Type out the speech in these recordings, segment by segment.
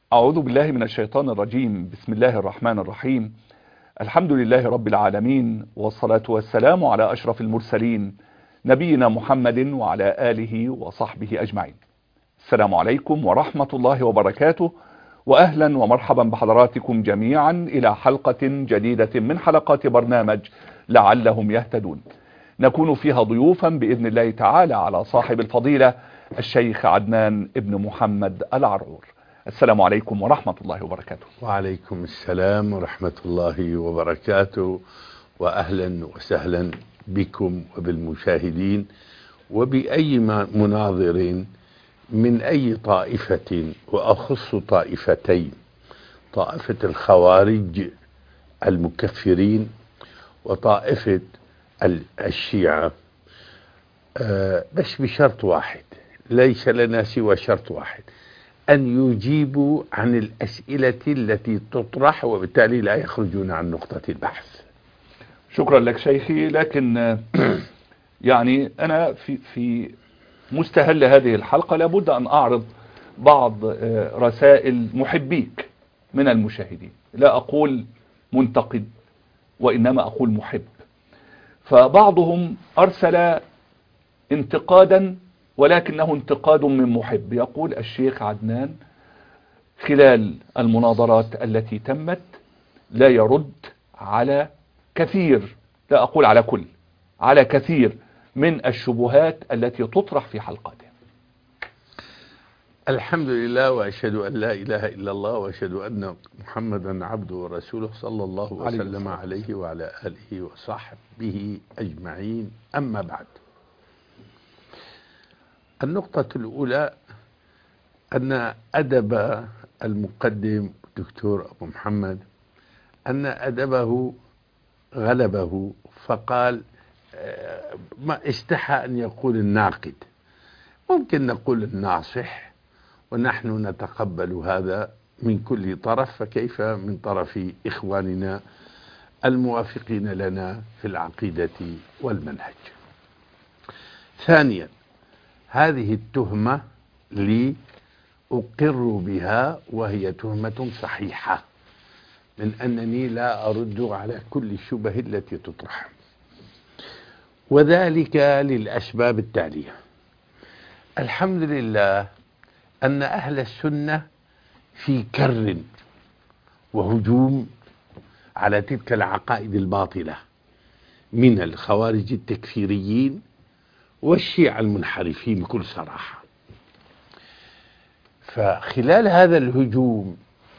أعوذ بالله من الشيطان الرجيم. بسم الله الرحمن الرحيم. الحمد لله رب العالمين، والصلاة والسلام على أشرف المرسلين نبينا محمد وعلى آله وصحبه أجمعين. السلام عليكم ورحمة الله وبركاته، وأهلا ومرحبا بحضراتكم جميعا إلى حلقة جديدة من حلقات برنامج لعلهم يهتدون، نكون فيها ضيوفا بإذن الله تعالى على صاحب الفضيلة الشيخ عدنان ابن محمد العرعور. السلام عليكم ورحمة الله وبركاته. وعليكم السلام ورحمة الله وبركاته، وأهلا وسهلا بكم وبالمشاهدين وبأي مناظر من أي طائفة، وأخص طائفتين: طائفة الخوارج المكفرين وطائفة الشيعة، بس بشرط واحد، ليس لنا سوى شرط واحد: أن يجيبوا عن الأسئلة التي تطرح، وبالتالي لا يخرجون عن نقطة البحث. شكرا لك شيخي، لكن يعني أنا في مستهل هذه الحلقة لابد أن أعرض بعض رسائل محبيك من المشاهدين، لا أقول منتقد وإنما أقول محب. فبعضهم أرسل انتقادا، ولكنه انتقاد من محب، يقول: الشيخ عدنان خلال المناظرات التي تمت لا يرد على كثير، لا أقول على كل، على كثير من الشبهات التي تطرح في حلقاته. الحمد لله، وأشهد أن لا إله إلا الله، وأشهد أن محمدا عبده ورسوله، صلى الله وسلم عليه وعلى آله وصحبه أجمعين. أما بعد، النقطة الأولى أن أدب المقدم الدكتور أبو محمد، أن أدبه غلبه، فقال ما استحى أن يقول الناقد، ممكن نقول الناصح، ونحن نتقبل هذا من كل طرف، فكيف من طرف إخواننا الموافقين لنا في العقيدة والمنهج. ثانيا، هذه التهمة لي أقر بها، وهي تهمة صحيحة، من أنني لا أرد على كل الشبه التي تطرح، وذلك للأسباب التالية. الحمد لله أن أهل السنة في كر وهجوم على تلك العقائد الباطلة من الخوارج التكفيريين والشيعة المنحرفين بكل صراحة. فخلال هذا الهجوم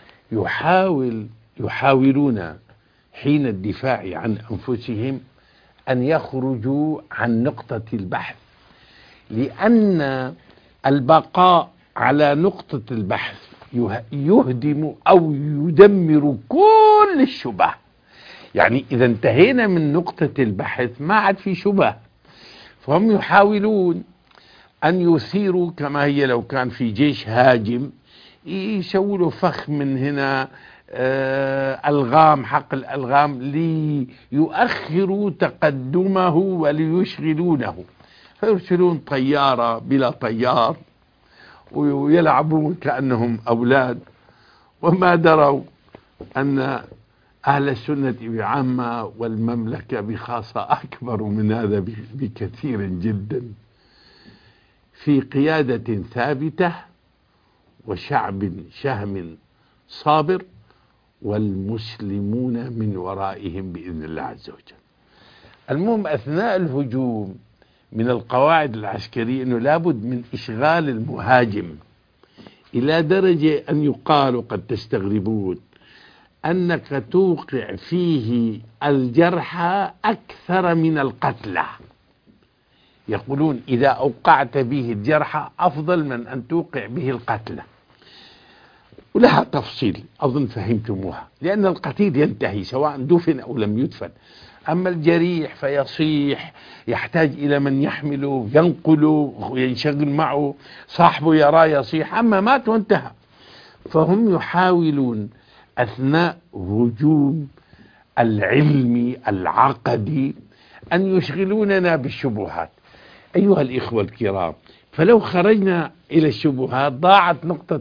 يحاولون حين الدفاع عن أنفسهم أن يخرجوا عن نقطة البحث، لأن البقاء على نقطة البحث يهدم أو يدمر كل الشبه. يعني إذا انتهينا من نقطة البحث ما عاد في شبه، فهم يحاولون أن يثيروا كما هي لو كان في جيش هاجم، يسووا له فخ من هنا، ألغام حق الألغام ليؤخروا تقدمه وليشغلونه، فيرسلون طيارة بلا طيار ويلعبون كأنهم أولاد، وما دروا أن أهل السنة بعامة والمملكة بخاصة أكبر من هذا بكثير جدا، في قيادة ثابتة وشعب شهم صابر، والمسلمون من ورائهم بإذن الله عز وجل. المهم، أثناء الهجوم من القواعد العسكرية أنه لابد من إشغال المهاجم، إلى درجة أن يقال، وقد تستغربون، أنك توقع فيه الجرحى أكثر من القتلى. يقولون إذا أوقعت به الجرحى أفضل من أن توقع به القتلى، ولها تفصيل أظن فهمتموها، لأن القتيل ينتهي سواء دفن أو لم يدفن، أما الجريح فيصيح، يحتاج إلى من يحمله ينقله ينشغل معه، صاحبه يراه يصيح، أما مات وانتهى. فهم يحاولون أثناء هجوم العلمي العقدي أن يشغلوننا بالشبهات. أيها الإخوة الكرام، فلو خرجنا إلى الشبهات ضاعت نقطة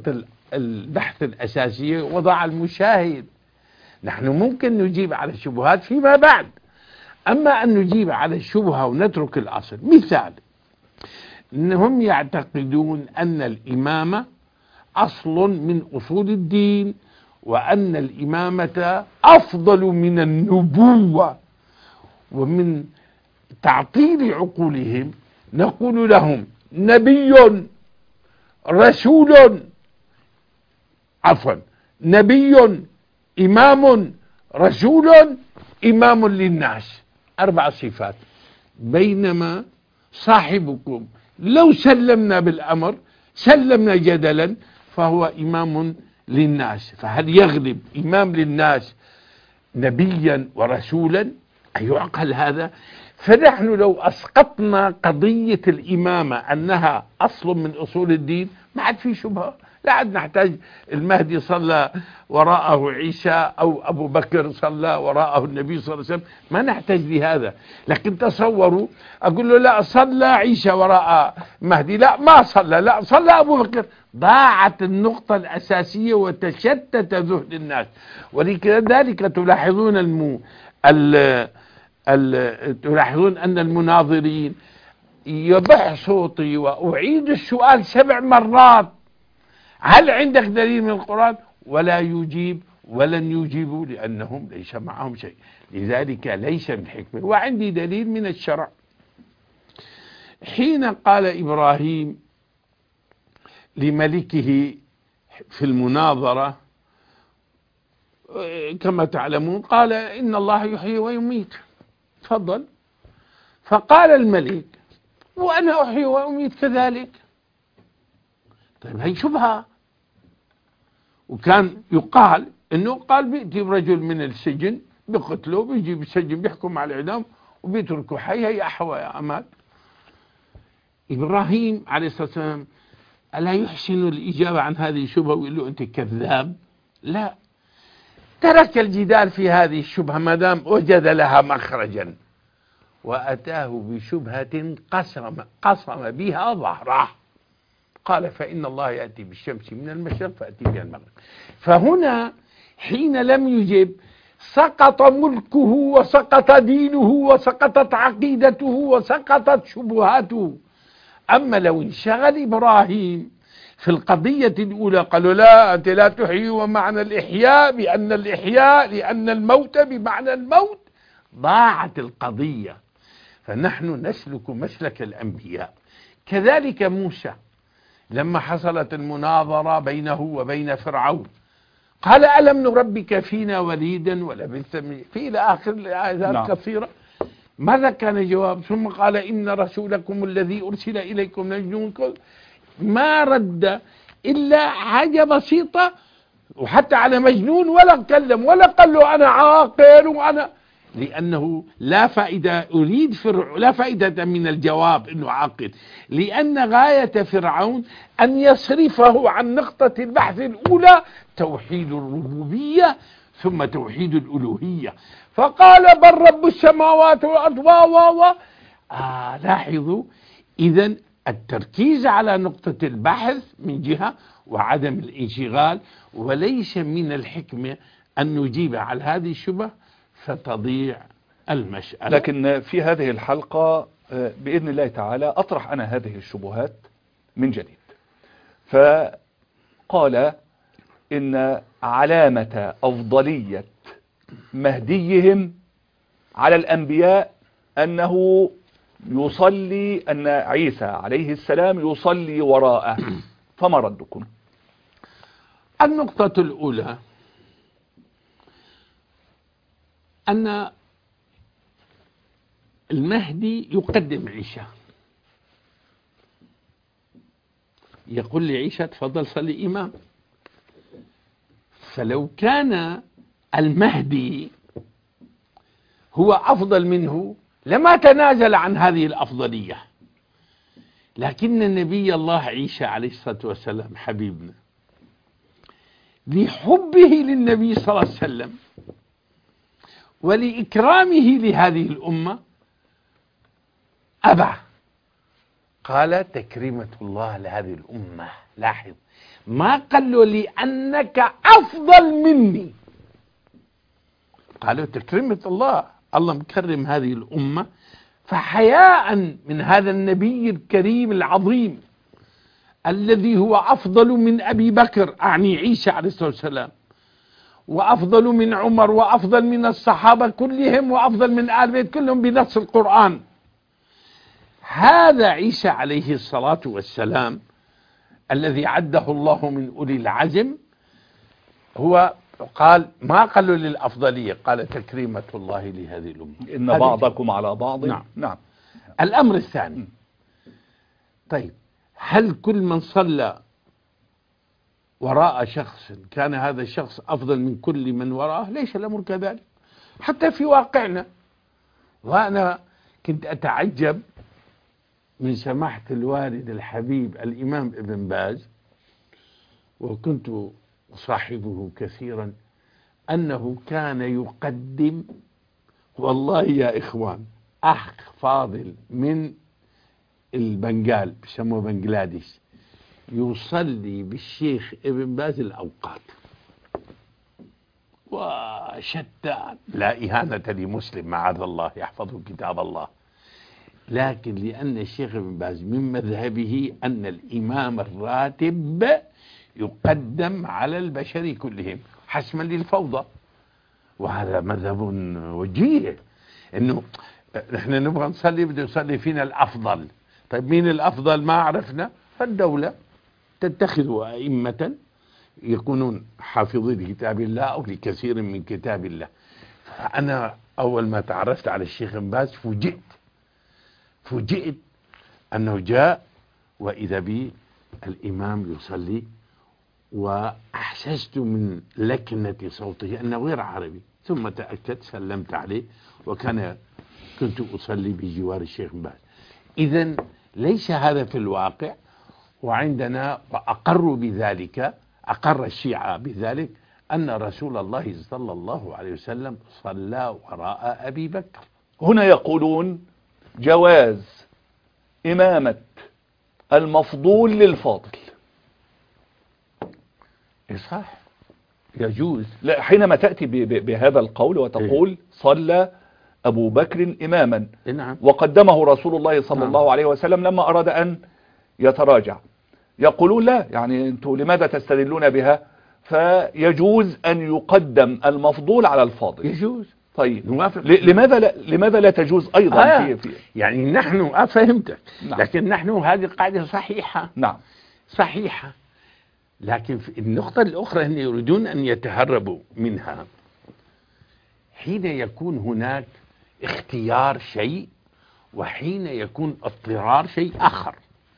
البحث الأساسية وضع المشاهد. نحن ممكن نجيب على الشبهات فيما بعد، أما أن نجيب على الشبهة ونترك الأصل. مثال، إنهم يعتقدون أن الإمامة أصل من أصول الدين، وأن الإمامة أفضل من النبوة. ومن تعطيل عقولهم نقول لهم نبي رسول، عفوا، نبي إمام رسول إمام للناس، 4 صفات. بينما صاحبكم لو سلمنا بالأمر، سلمنا جدلا، فهو إمام للناس. فهل يغلب إمام للناس نبيا ورسولا؟ أيعقل هذا؟ فنحن لو أسقطنا قضية الإمامة أنها أصل من أصول الدين ما عاد في شبهة، لا عاد نحتاج المهدي صلى وراءه عيسى أو أبو بكر صلى وراءه النبي صلى الله عليه وسلم، ما نحتاج لهذا. لكن تصوروا أقول له لا صلى عيسى وراء مهدي، لا ما صلى، لا صلى أبو بكر، ضاعت النقطة الأساسية وتشتت ذهن الناس. ولذلك تلاحظون أن المناظرين يبح صوتي وأعيد السؤال 7 مرات: هل عندك دليل من القرآن؟ ولا يجيب ولن يجيبوا، لأنهم ليس معهم شيء. لذلك ليس من حكمة. وعندي دليل من الشرع. حين قال إبراهيم لملكه في المناظرة كما تعلمون، قال إن الله يحيي ويميت، تفضل. فقال الملك: وأنا أحيي وأميت كذلك. طيب هي شبهة. وكان يقال إنه قال بيأتي رجل من السجن بقتله، بيجي بالسجن بيحكم على الإعدام وبيتركه حي. هي أحوى يا أمال. إبراهيم عليه الصلاة والسلام ألا يحسن الإجابة عن هذه الشبهة ويقول له أنت كذاب؟ لا، ترك الجدال في هذه الشبهة ما دام وجد لها مخرجا، وأتاه بشبهة قصم بها ظهره. قال: فإن الله يأتي بالشمس من المشرق فأتي بها المغرب. فهنا حين لم يجب سقط ملكه وسقط دينه وسقطت عقيدته وسقطت شبهاته. أما لو انشغل إبراهيم في القضية الأولى قالوا: لا أنت لا تحيي ومعنى الإحياء بأن الإحياء لأن الموت بمعنى الموت، ضاعت القضية. فنحن نسلك مسلك الأنبياء. كذلك موسى لما حصلت المناظرة بينه وبين فرعون قال: ألم نربك فينا وليدا ولبثت في إلى آخر الآيات كثيرة. ماذا كان جواب؟ ثم قال: إن رسولكم الذي أرسل إليكم لمجنون. ما رد إلا حاجة بسيطة، وحتى على مجنون ولا تكلم ولا قال له أنا عاقل وأنا، لأنه لا فائدة. لا فائدة من الجواب أنه عاقل، لأن غاية فرعون أن يصرفه عن نقطة البحث الأولى، توحيد الربوبية ثم توحيد الألوهية. فقال: بل رب السماوات والأرض لاحظوا إذن التركيز على نقطة البحث من جهة وعدم الانشغال، وليس من الحكمة أن نجيب على هذه الشبهة فتضيع المسألة. لكن في هذه الحلقة بإذن الله تعالى أطرح أنا هذه الشبهات من جديد. فقال إن علامة أفضلية مهديهم على الأنبياء أنه يصلي، أن عيسى عليه السلام يصلي وراءه. فما ردكم؟ النقطة الأولى أن المهدي يقدم عيسى، يقول لعيسى تفضل صلي إمام. فلو كان المهدي هو أفضل منه لما تنازل عن هذه الأفضلية. لكن نبي الله عيسى عليه الصلاة والسلام حبيبنا لحبه للنبي صلى الله عليه وسلم ولإكرامه لهذه الأمة أبى، قال تكريمة الله لهذه الأمة. لاحظ، ما قال له لأنك أفضل مني، قالوا تكريمة الله، الله مكرم هذه الأمة. فحياء من هذا النبي الكريم العظيم الذي هو أفضل من أبي بكر، أعني عيسى عليه الصلاة والسلام، وأفضل من عمر، وأفضل من الصحابة كلهم، وأفضل من آل بيت كلهم بنص القرآن. هذا عيسى عليه الصلاة والسلام الذي عده الله من أولي العزم، هو قال ما قالوا للأفضلية، قال تكريمة الله لهذه الأمة، إن بعضكم على بعض. نعم. نعم. الأمر الثاني، طيب هل كل من صلى وراء شخص كان هذا الشخص أفضل من كل من وراءه؟ ليس الأمر كذلك، حتى في واقعنا. وأنا كنت أتعجب من سماحة الوالد الحبيب الإمام ابن باز، وكنت أصاحبه كثيرا، أنه كان يقدم، والله يا إخوان، أخ فاضل من البنغال بسموه بنغلاديش يصلي بالشيخ ابن باز الأوقات، وشتان، لا إهانة لمسلم معاذ الله، يحفظه كتاب الله، لكن لأن الشيخ ابن باز من مذهبه أن الإمام الراتب يقدم على البشر كلهم حسما للفوضى، وهذا مذهب وجيه، انه نحن نبغى نصلي بده يصلي فينا الافضل. طيب مين الافضل؟ ما عرفنا، فالدولة تتخذ ائمة يكونون حافظين لكتاب الله او لكثير من كتاب الله. فانا اول ما تعرفت على الشيخ ابن باز فوجئت انه جاء واذا بي الامام يصلي، وأحسست من لكنة صوته أنه غير عربي، ثم تأكدت، سلمت عليه، كنت أصلي بجوار الشيخ باز. إذن ليس هذا في الواقع، وعندنا وأقروا بذلك، أقر الشيعة بذلك، أن رسول الله صلى الله عليه وسلم صلى وراء أبي بكر. هنا يقولون جواز إمامة المفضول للفاضل. صح، يجوز. لا، حينما تأتي بهذا القول وتقول صلى أبو بكر إماما، نعم، وقدمه رسول الله صلى نعم. الله عليه وسلم لما أراد أن يتراجع، يقولون لا، يعني أنتم لماذا تستدلون بها؟ فيجوز أن يقدم المفضول على الفاضل. يجوز. طيب نوافق. لماذا لا تجوز أيضا في يعني نحن فهمتك. نعم. لكن نحن هذه قاعدة صحيحة. نعم، صحيحة. لكن في النقطة الأخرى هم يريدون أن يتهربوا منها. حين يكون هناك اختيار شيء، وحين يكون اضطرار شيء آخر.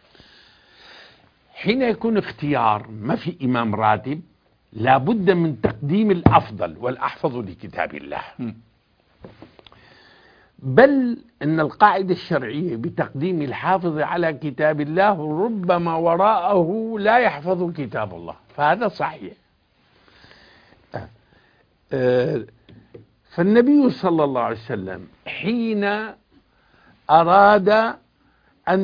حين يكون اختيار ما في إمام راتب، لابد من تقديم الأفضل والأحفظ لكتاب الله. بل إن القاعدة الشرعية بتقديم الحافظ على كتاب الله ربما وراءه لا يحفظ كتاب الله، فهذا صحيح. فالنبي صلى الله عليه وسلم حين أراد أن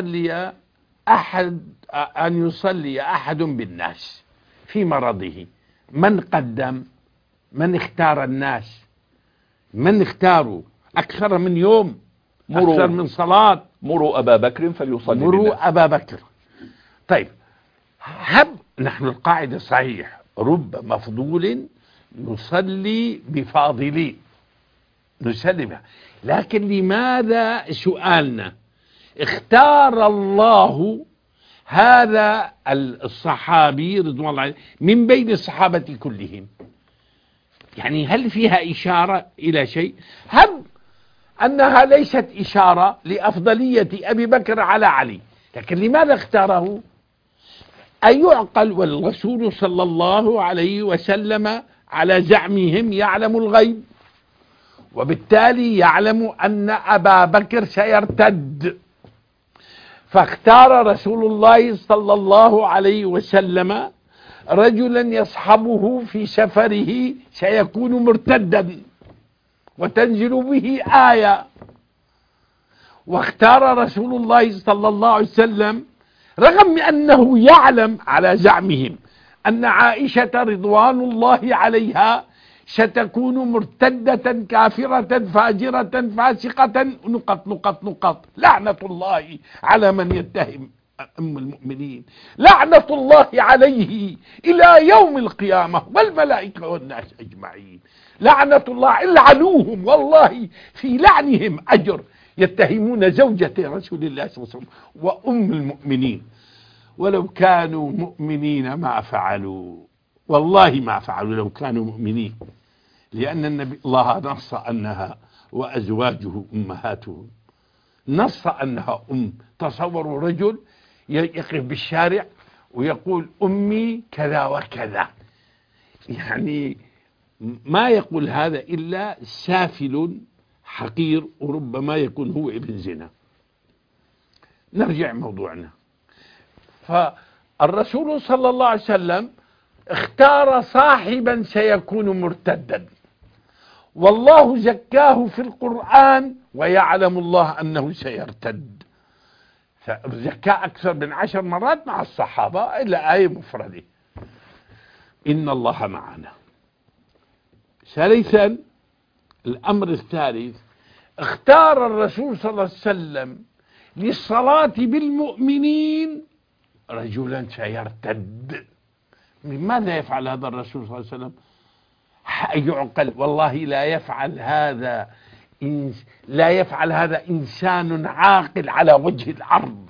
يصلي أحد بالناس في مرضه، من قدم؟ من اختار الناس؟ من اختاروا أكثر من يوم، أكثر من صلاة؟ مروا أبا بكر فليصلي بالناس. مروا أبا بكر. طيب نحن القاعدة صحيح، رب مفضول نصلي بفاضلين، نسلي بها. لكن لماذا سؤالنا اختار الله هذا الصحابي رضوان الله عليه من بين الصحابة كلهم؟ يعني هل فيها إشارة إلى شيء؟ هب أنها ليست إشارة لأفضلية أبي بكر على علي، لكن لماذا اختاره؟ أيعقل والرسول صلى الله عليه وسلم على زعمهم يعلم الغيب، وبالتالي يعلم أن أبا بكر سيرتد، فاختار رسول الله صلى الله عليه وسلم رجلا يصحبه في سفره سيكون مرتدا، وتنزل به آية، واختار رسول الله صلى الله عليه وسلم رغم أنه يعلم على زعمهم أن عائشة رضوان الله عليها ستكون مرتدة كافرة فاجرة فاسقة نقط نقط نقط، لعنة الله على من يتهم أم المؤمنين، لعنة الله عليه إلى يوم القيامة والملائكة والناس أجمعين، لعنة الله، العنوهم والله في لعنهم أجر، يتهمون زوجة رسول الله صلى الله عليه وسلم وأم المؤمنين، ولو كانوا مؤمنين ما فعلوا، والله ما فعلوا لو كانوا مؤمنين، لأن النبي الله نص أنها وأزواجه أمهاتهم، نص أنها تصوروا رجل يقف بالشارع ويقول أمي كذا وكذا، يعني ما يقول هذا إلا سافل حقير، وربما يكون هو ابن زنا. نرجع موضوعنا. فالرسول صلى الله عليه وسلم اختار صاحبا سيكون مرتدا، والله زكاه في القرآن ويعلم الله أنه سيرتد، زكاه أكثر من 10 مرات مع الصحابة إلا آية مفردة، إن الله معنا. ثالثا، الأمر الثالث، اختار الرسول صلى الله عليه وسلم للصلاة بالمؤمنين رجلا سيرتد. ماذا يفعل هذا الرسول صلى الله عليه وسلم؟ يعقل والله لا يفعل هذا إنسان عاقل على وجه الأرض.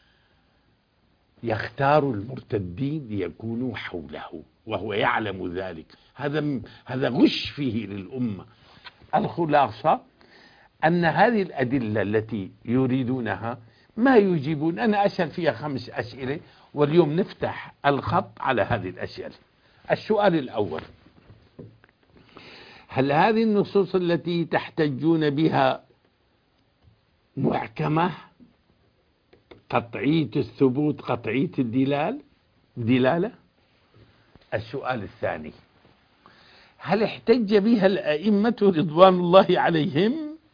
يختار المرتدين ليكونوا حوله وهو يعلم ذلك. هذا غش فيه للأمة. الخلاصة أن هذه الأدلة التي يريدونها ما يجيبون. أنا أسأل فيها 5 أسئلة، واليوم نفتح الخط على هذه الأسئلة. السؤال الأول: هل هذه النصوص التي تحتجون بها محكمة قطعية الثبوت قطعية الدلالة؟ السؤال الثاني: هل احتج بها الأئمة رضوان الله عليهم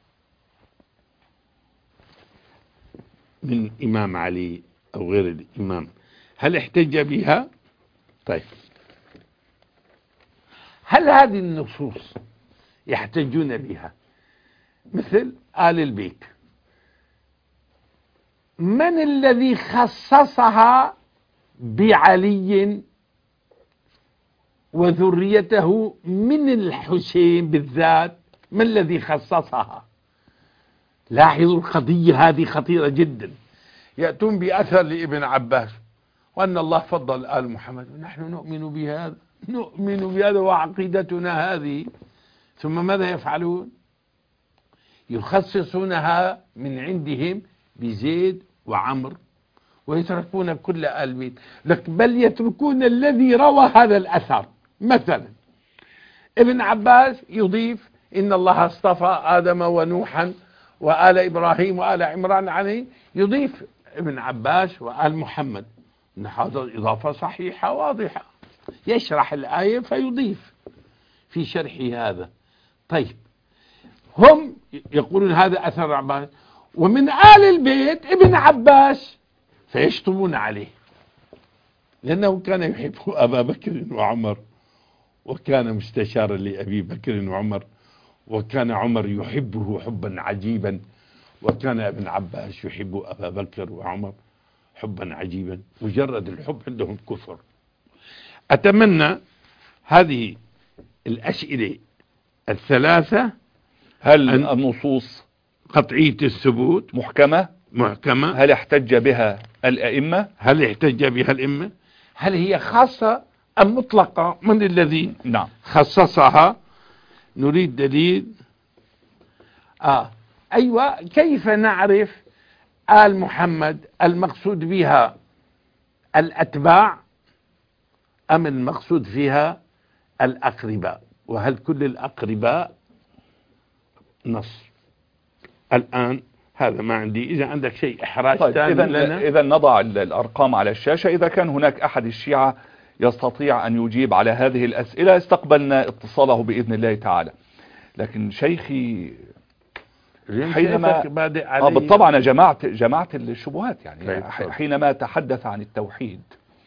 من إمام علي أو غير الإمام؟ هل احتج بها؟ طيب، هل هذه النصوص يحتجون بها مثل آل البيت؟ من الذي خصصها بعلي وذريته من الحسين بالذات؟ من الذي خصصها؟ لاحظوا القضية هذه خطيرة جدا. يأتون بأثر لابن عباس وأن الله فضل آل محمد، ونحن نؤمن بهذا وعقيدتنا هذه. ثم ماذا يفعلون؟ يخصصونها من عندهم بزيد وعمر ويتركون كل آل بيت، بل يتركون الذي روى هذا الأثر. مثلا ابن عباس يضيف إن الله اصطفى آدم ونوحا وآل إبراهيم وآل عمران عليه، يضيف ابن عباس وآل محمد. هذا إضافة صحيحة واضحة، يشرح الآية فيضيف في شرح هذا. طيب، هم يقولون هذا أثر عباس، ومن آل البيت ابن عباس فيشطبون عليه، لأنه كان يحب أبا بكر وعمر، وكان مستشارا لأبي بكر وعمر، وكان عمر يحبه حبا عجيبا، وكان ابن عباس يحب أبا بكر وعمر حبا عجيبا. مجرد الحب عندهم كفر. أتمنى هذه الأسئلة الثلاثة: هل النصوص قطعية الثبوت محكمة؟ هل احتج بها الأئمة؟ هل هي خاصة أم مطلقة؟ من الذي خصصها؟ نريد دليل. أيوة، كيف نعرف آل محمد المقصود بها الأتباع أم المقصود فيها الأقرباء؟ وهل كل الأقرباء نص؟ الآن هذا ما عندي. إذا عندك شيء إحراج ثاني إذا نضع الأرقام على الشاشة. إذا كان هناك أحد الشيعة يستطيع أن يجيب على هذه الأسئلة استقبلنا اتصاله بإذن الله تعالى. لكن شيخي حينما بالطبع أنا جمعت الشبهات يعني حينما تحدث عن التوحيد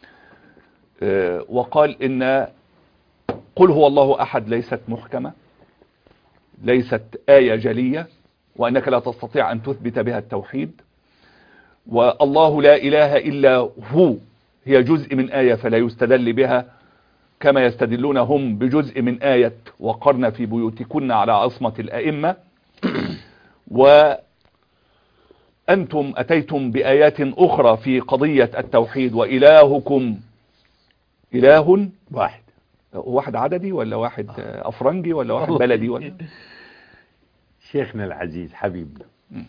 وقال إن قل هو الله أحد ليست محكمة، ليست آية جلية، وأنك لا تستطيع أن تثبت بها التوحيد، والله لا إله إلا هو هي جزء من آية فلا يستدل بها كما يستدلون هم بجزء من آية وقرن في بيوتكن على عصمة الأئمة، وأنتم أتيتم بآيات أخرى في قضية التوحيد، وإلهكم إله واحد عددي ولا واحد أفرنجي ولا واحد بلدي ولا شيخنا العزيز حبيبنا،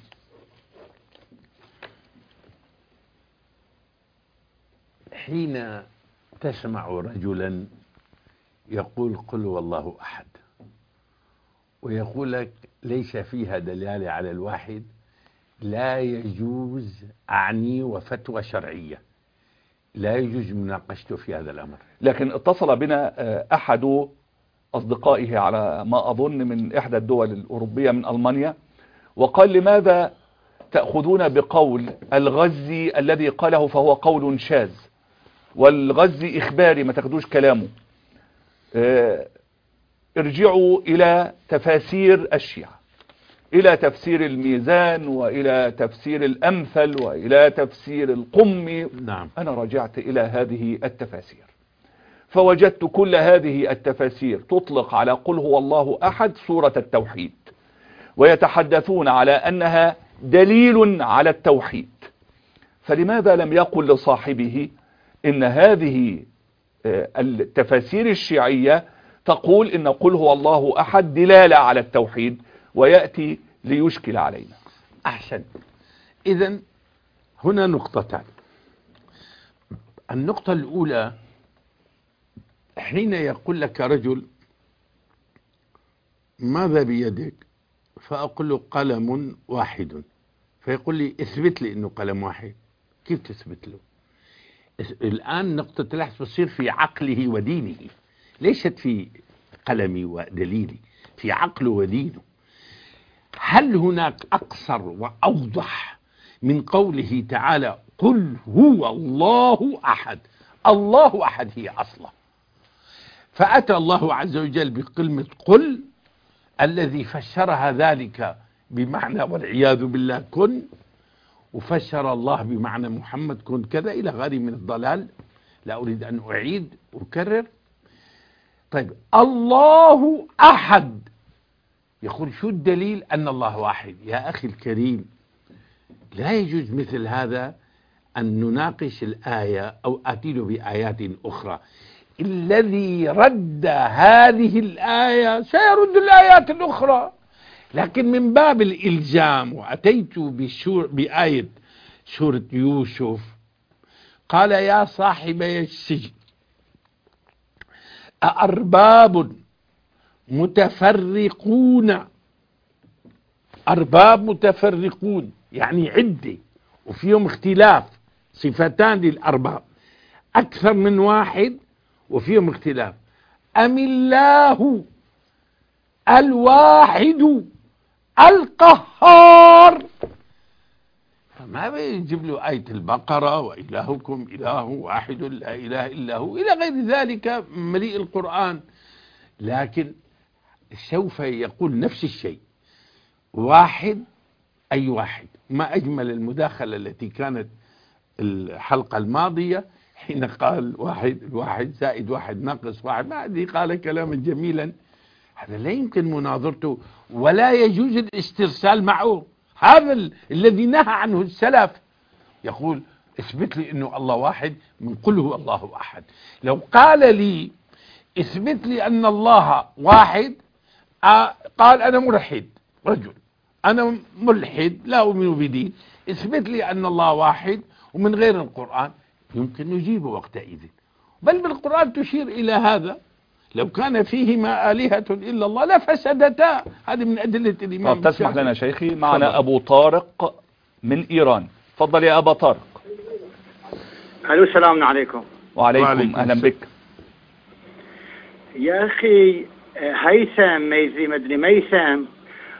حين تسمع رجلا يقول قل هو الله أحد ويقول لك ليس فيها دلالة على الواحد، لا يجوز أعني وفتوى شرعية لا يجوز مناقشته في هذا الأمر. لكن اتصل بنا أحد أصدقائه على ما أظن من إحدى الدول الأوروبية من ألمانيا، وقال لماذا تأخذون بقول الغزي الذي قاله فهو قول شاذ، والغزي إخباري ما تاخدوش كلامه، ارجعوا إلى تفاسير الشيعة، إلى تفسير الميزان وإلى تفسير الأمثل وإلى تفسير القمي. نعم. أنا رجعت إلى هذه التفاسير فوجدت كل هذه التفاسير تطلق على قل هو الله أحد سورة التوحيد، ويتحدثون على أنها دليل على التوحيد، فلماذا لم يقل لصاحبه إن هذه التفاسير الشيعية تقول إن قل هو الله أحد دلالة على التوحيد، ويأتي ليشكل علينا؟ أحسن. إذن هنا نقطتان. النقطة الأولى، حين يقول لك رجل ماذا بيدك، فأقول له قلم واحد، فيقول لي اثبت لي إنه قلم واحد. كيف تثبت له؟ الآن نقطة البحث تصير في عقله ودينه، ليست في قلمي ودليلي، في عقله ودينه. هل هناك أقصر وأوضح من قوله تعالى قل هو الله أحد؟ الله أحد هي أصلا، فأتى الله عز وجل بكلمة قل الذي فسرها ذلك بمعنى والعياذ بالله كن، وفسر الله بمعنى محمد كن كذا إلى غير من الضلال، لا أريد أن أعيد وأكرر. طيب الله أحد، يقول شو الدليل أن الله واحد؟ يا أخي الكريم، لا يجوز مثل هذا أن نناقش الآية أو أتيل بآيات أخرى. الذي رد هذه الآية سيرد الآيات الأخرى، لكن من باب الإلزام. وأتيت بآية سورة يوسف، قال يا صاحبي السجن أأرباب متفرقون، أرباب متفرقون يعني عدة وفيهم اختلاف، صفتان للأرباب، أكثر من واحد وفيهم اختلاف، أم الله الواحد القهار؟ فما بيجيب له آية البقرة وإلهكم إله واحد لا إله إلا هو إلى غير ذلك مليء القرآن، لكن سوف يقول نفس الشيء. واحد أي واحد. ما أجمل المداخلة التي كانت الحلقة الماضية حين قال واحد زائد واحد ناقص واحد، ما أدري قال كلاما جميلا، هذا لا يمكن مناظرته ولا يجوز الاسترسال معه. هذا الذي نهى عنه السلف، يقول اثبت لي انه الله واحد من قل هو الله احد. لو قال لي اثبت لي ان الله واحد، قال انا ملحد، رجل انا ملحد لا اؤمن بدين، اثبت لي ان الله واحد ومن غير القرآن، يمكن نجيبه وقتئذ. بل بالقرآن تشير الى هذا، لو كان فيهما آلهة إلا الله لفسدتا. هذه من أدلة الإمام الشافعي. تسمح لنا شيخي، معنا أبو طارق من إيران. تفضل يا أبا طارق. ألو السلام عليكم. وعليكم أهلا بك. يا أخي هيثم ميزي مدري ميثم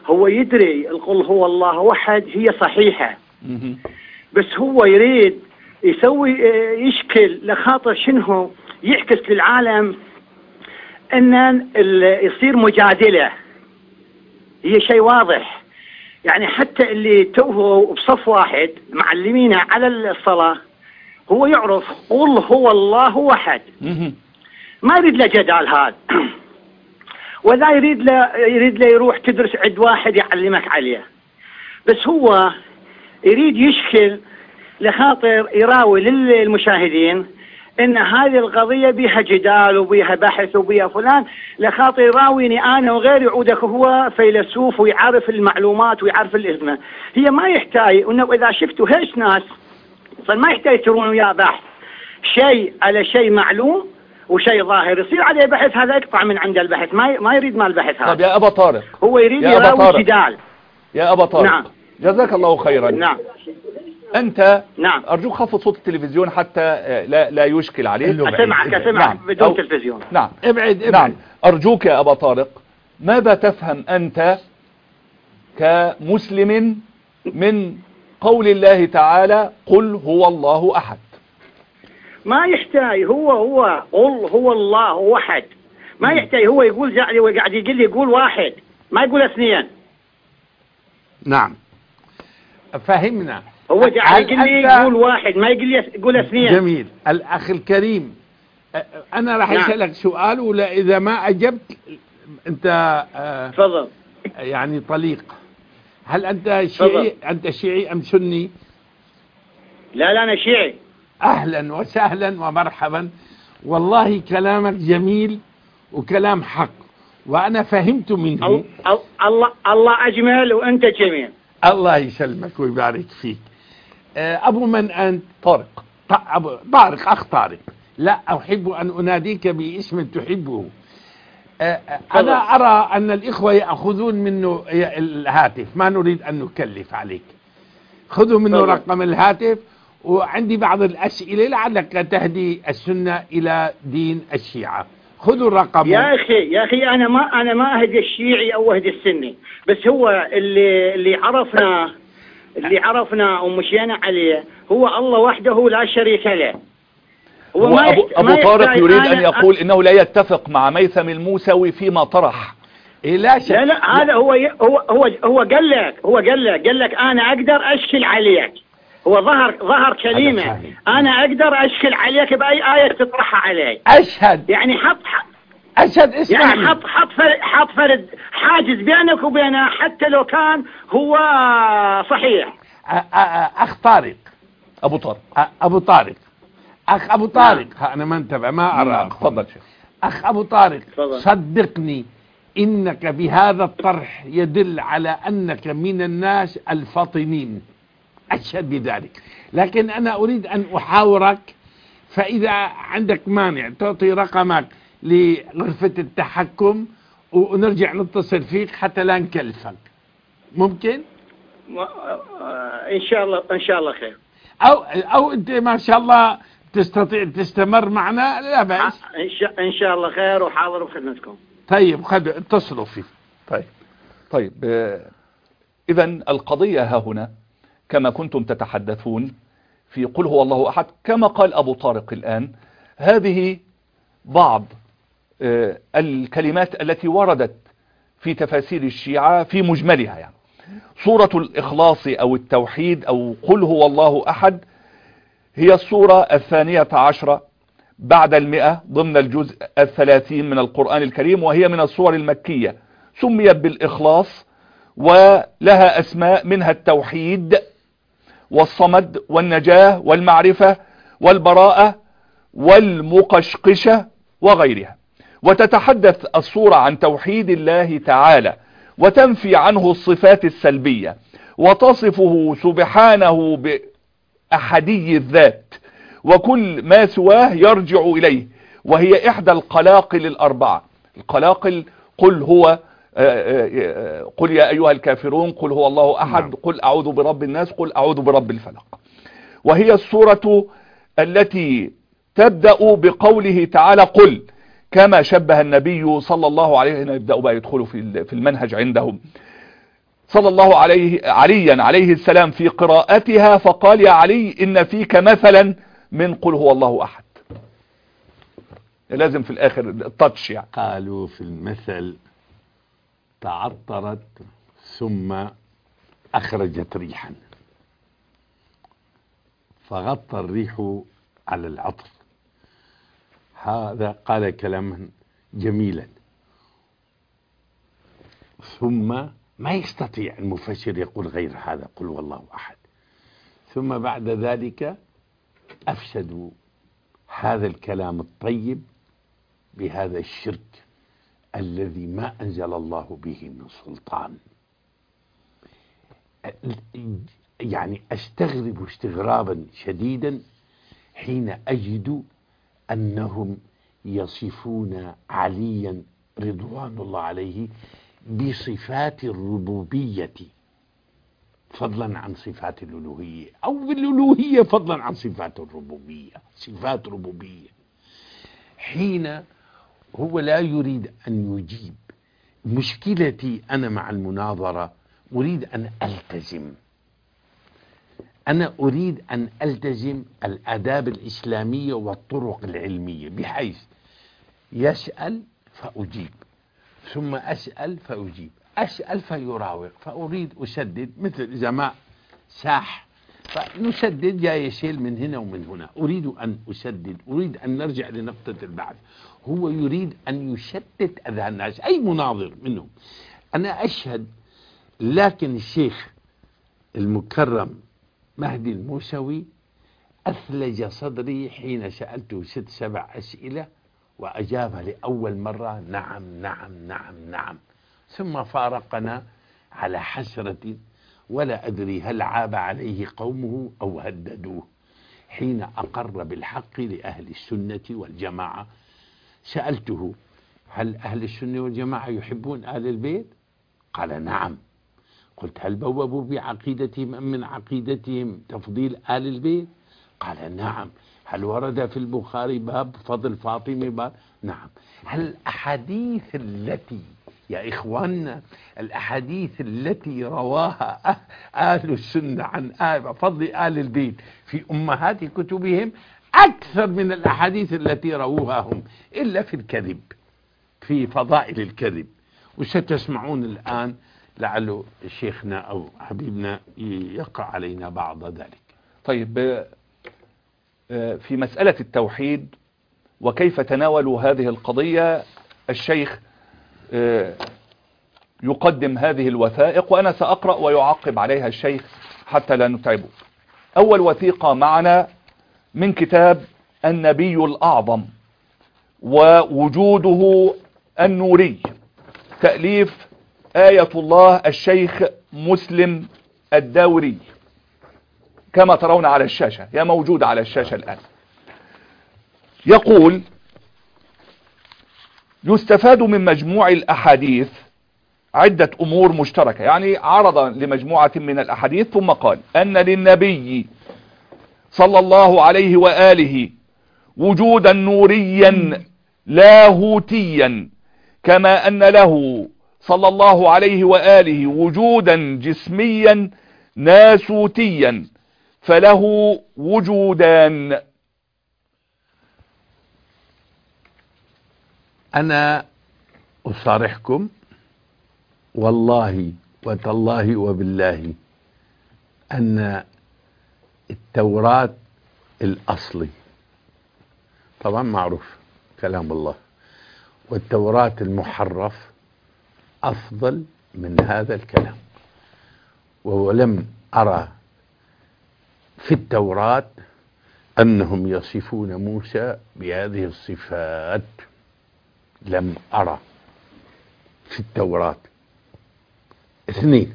هو يدري القل هو الله وحد هي صحيحة، بس هو يريد يسوي يشكل لخاطر شنو يعكس للعالم ان يصير مجادلة. هي شيء واضح، يعني حتى اللي توه بصف واحد معلمينه على الصلاة هو يعرف قل هو الله وحد، ما يريد له جدال هذا ولا يريد له يروح تدرس عند واحد يعلمك عليه، بس هو يريد يشكل لخاطر يراوي للمشاهدين ان هذه القضية بها جدال وبها بحث وبها فلان، لخاطر يراويني انا وغيري يعودك هو فيلسوف ويعرف المعلومات ويعرف الإثمة. هي ما يحتاج انه اذا شفتوا هيش ناس فما يحتاج ترون وياه بحث شيء على شيء معلوم وشيء ظاهر يصير عليه بحث، هذا يقطع من عند البحث، ما يريد مال البحث هذا. طب يا أبا طارق، هو يريد يراوي جدال. يا أبا طارق، نعم. جزاك الله خيرا. نعم. أنت نعم. أرجوك خفض صوت التلفزيون حتى لا يشكل عليك. أسمعك نعم. بدون تلفزيون. نعم. ابعد. نعم. أرجوك يا أبا طارق، ماذا تفهم أنت كمسلم من قول الله تعالى قل هو الله أحد؟ ما يحتاج هو قل هو الله وحد، ما يحتاج هو يقول قاعد يقول لي يقول واحد، ما يقول اثنين. نعم فهمنا. هو قاعد يقول لي يقول واحد، ما يقول لي يقول اثنين. جميل. الأخ الكريم، أنا راح أسألك سؤال، ولا إذا ما أجبت أنت تفضل. يعني طليق. هل أنت شيعي؟ أنت شيعي أم سني؟ لا أنا شيعي. أهلا وسهلا ومرحبا، والله كلامك جميل وكلام حق، وأنا فهمت منه. الله أجمل وأنت جميل. الله يسلمك ويبارك فيك. أبو من أنت؟ طارق. طارق، أخ طارق. لا أحب أن أناديك باسم تحبه. أنا أرى أن الإخوة يأخذون منه الهاتف، ما نريد أن نكلف عليك. خذوا منه رقم الهاتف، وعندي بعض الأسئلة لعلك تهدي السنة إلى دين الشيعة. خذوا الرقم. يا أخي أنا ما أهدي الشيعي أو أهدي السني، بس هو اللي عرفنا ومشينا عليه هو الله وحده لا شريك له. هو أبو طارق يريد أن يقول إنه لا يتفق مع ميثم الموسوي فيما طرح. لا شك. لا هذا هو قال لك أنا أقدر أشكل عليك. هو ظهر كلمة أنا أقدر أشكل عليك بأي آية تطرحها علي. أشهد. يعني أشهد. اسمعني. يعني حط فرد حاجز بينك وبينه حتى لو كان هو صحيح. أخ طارق. أبو طارق. أبو طارق. أخ أبو طارق. أنا ما انتبه، ما أرى. تفضل شيخ. أخ أبو طارق، صدقني إنك بهذا الطرح يدل على أنك من الناس الفاطنين، أشهد بذلك. لكن أنا أريد أن أحاورك، فإذا عندك مانع تعطي رقمك لغرفة التحكم ونرجع نتصل فيك حتى لا نكلفك. ممكن؟ إن شاء الله خير. أو أنت ما شاء الله تستطيع تستمر معنا، لا بأس. إن شاء الله خير، وحاضر بخدمتكم. طيب اتصلوا فيه. طيب إذا القضية ها هنا كما كنتم تتحدثون في قل هو الله أحد، كما قال أبو طارق الآن، هذه بعض الكلمات التي وردت في تفاسير الشيعة في مجملها. يعني سورة الإخلاص أو التوحيد أو قل هو الله أحد هي السورة 12 بعد 100 ضمن الجزء 30 من القرآن الكريم، وهي من السور المكية، سميت بالإخلاص ولها أسماء منها التوحيد والصمد والنجاة والمعرفة والبراءة والمقشقشة وغيرها. وتتحدث السورة عن توحيد الله تعالى وتنفي عنه الصفات السلبية وتصفه سبحانه بأحدي الذات، وكل ما سواه يرجع إليه، وهي إحدى القلاقل الأربعة. القلاقل قل هو قل يا أيها الكافرون، قل هو الله أحد، قل أعوذ برب الناس، قل أعوذ برب الفلق. وهي السورة التي تبدأ بقوله تعالى قل، كما شبه النبي صلى الله عليه وسلم. يبدأ بقى يدخلوا في المنهج عندهم. صلى الله عليا عليه السلام في قراءتها فقال: يا علي إن فيك مثلا من قل هو الله أحد. لازم في الآخر التاتش يعني. قالوا في المثل: تعطرت ثم أخرجت ريحا، فغطى الريح على العطر. هذا قال كلاما جميلا، ثم ما يستطيع المفسر يقول غير هذا، قل والله أحد. ثم بعد ذلك أفسدوا هذا الكلام الطيب بهذا الشرك الذي ما أنزل الله به من سلطان. يعني أستغرب استغرابا شديدا حين أجد أنهم يصفون عليا رضوان الله عليه بصفات الربوبية فضلا عن صفات الألوهية، أو بالألوهية فضلا عن صفات الربوبية، صفات ربوبية، حين هو لا يريد أن يجيب. مشكلتي أنا مع المناظرة أريد أن ألتزم، أنا أريد أن ألتزم الآداب الإسلامية والطرق العلمية، بحيث يسأل فأجيب، ثم أسأل فأجيب، أسأل فيراوغ، فأريد أسدد مثل إذا ما ساح فنسدد جاي يشيل من هنا ومن هنا. أريد أن أسدد، أريد أن نرجع لنقطة البحث. هو يريد أن يشتت أذهان الناس، أي مناظر منهم. أنا أشهد، لكن الشيخ المكرم مهدي الموسوي أثلج صدري حين سألته 6-7 أسئلة وأجابها لأول مرة نعم نعم نعم نعم، ثم فارقنا على حسرة، ولا أدري هل عاب عليه قومه أو هددوه. حين أقر بالحق لأهل السنة والجماعة سألته: هل أهل السنة والجماعة يحبون آل البيت؟ قال: نعم. قلت: هل بوبوا بعقيدتهم أم من عقيدتهم تفضيل آل البيت؟ قال: نعم. هل ورد في البخاري باب فضل فاطمة؟ باب؟ نعم. هل الأحاديث التي يا إخواننا الأحاديث التي رواها أهل السنة عن فضل آل البيت في أمهات كتبهم أكثر من الأحاديث التي رووها هم، إلا في الكذب، في فضائل الكذب. وستسمعون الآن لعله شيخنا أو حبيبنا يقع علينا بعض ذلك. طيب، في مسألة التوحيد وكيف تناولوا هذه القضية، الشيخ يقدم هذه الوثائق وأنا سأقرأ ويعقب عليها الشيخ حتى لا نتعبه. أول وثيقة معنا من كتاب النبي الأعظم ووجوده النوري، تأليف آية الله الشيخ مسلم الداوري، كما ترون على الشاشة، هي موجودة على الشاشة الآن. يقول: يستفاد من مجموع الأحاديث عدة أمور مشتركة، يعني عرض لمجموعة من الأحاديث ثم قال أن للنبي صلى الله عليه وآله وجودا نوريا لاهوتيا، كما أن له صلى الله عليه وآله وجودا جسميا ناسوتيا، فله وجودان. أنا أصارحكم والله وتالله وبالله أن التوراة الأصلي طبعا معروف كلام الله، والتوراة المحرف أفضل من هذا الكلام. ولم أرى في التوراة أنهم يصفون موسى بهذه الصفات، لم أرى في التوراة. 2،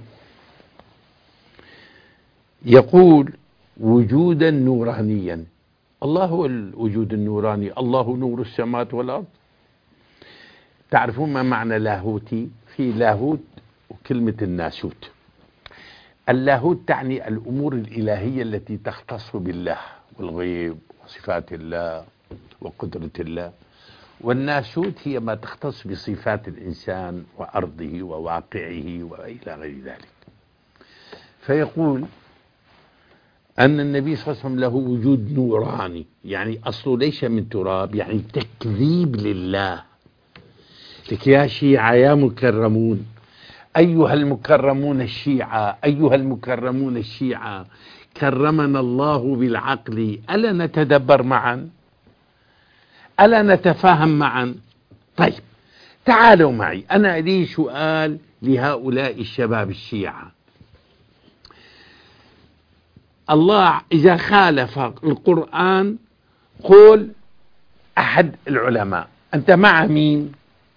يقول وجودا نورانيا. الله هو الوجود النوراني، الله نور السماوات والأرض. تعرفون ما معنى لاهوتي؟ في لاهوت وكلمة الناسوت. اللاهوت تعني الأمور الإلهية التي تختص بالله والغيب وصفات الله وقدرة الله، والناسوت هي ما تختص بصفات الإنسان وأرضه وواقعه وإلى غير ذلك. فيقول أن النبي صلى الله عليه وسلم له وجود نوراني، يعني أصله ليس من تراب، يعني تكذيب لله. لك يا شيعة يا مكرمون، أيها المكرمون الشيعة، أيها المكرمون الشيعة، كرمنا الله بالعقل، ألا نتدبر معا؟ ألا نتفاهم معا؟ طيب تعالوا معي، أنا لي سؤال لهؤلاء الشباب الشيعة. الله إذا خالف القرآن قول أحد العلماء، أنت مع مين؟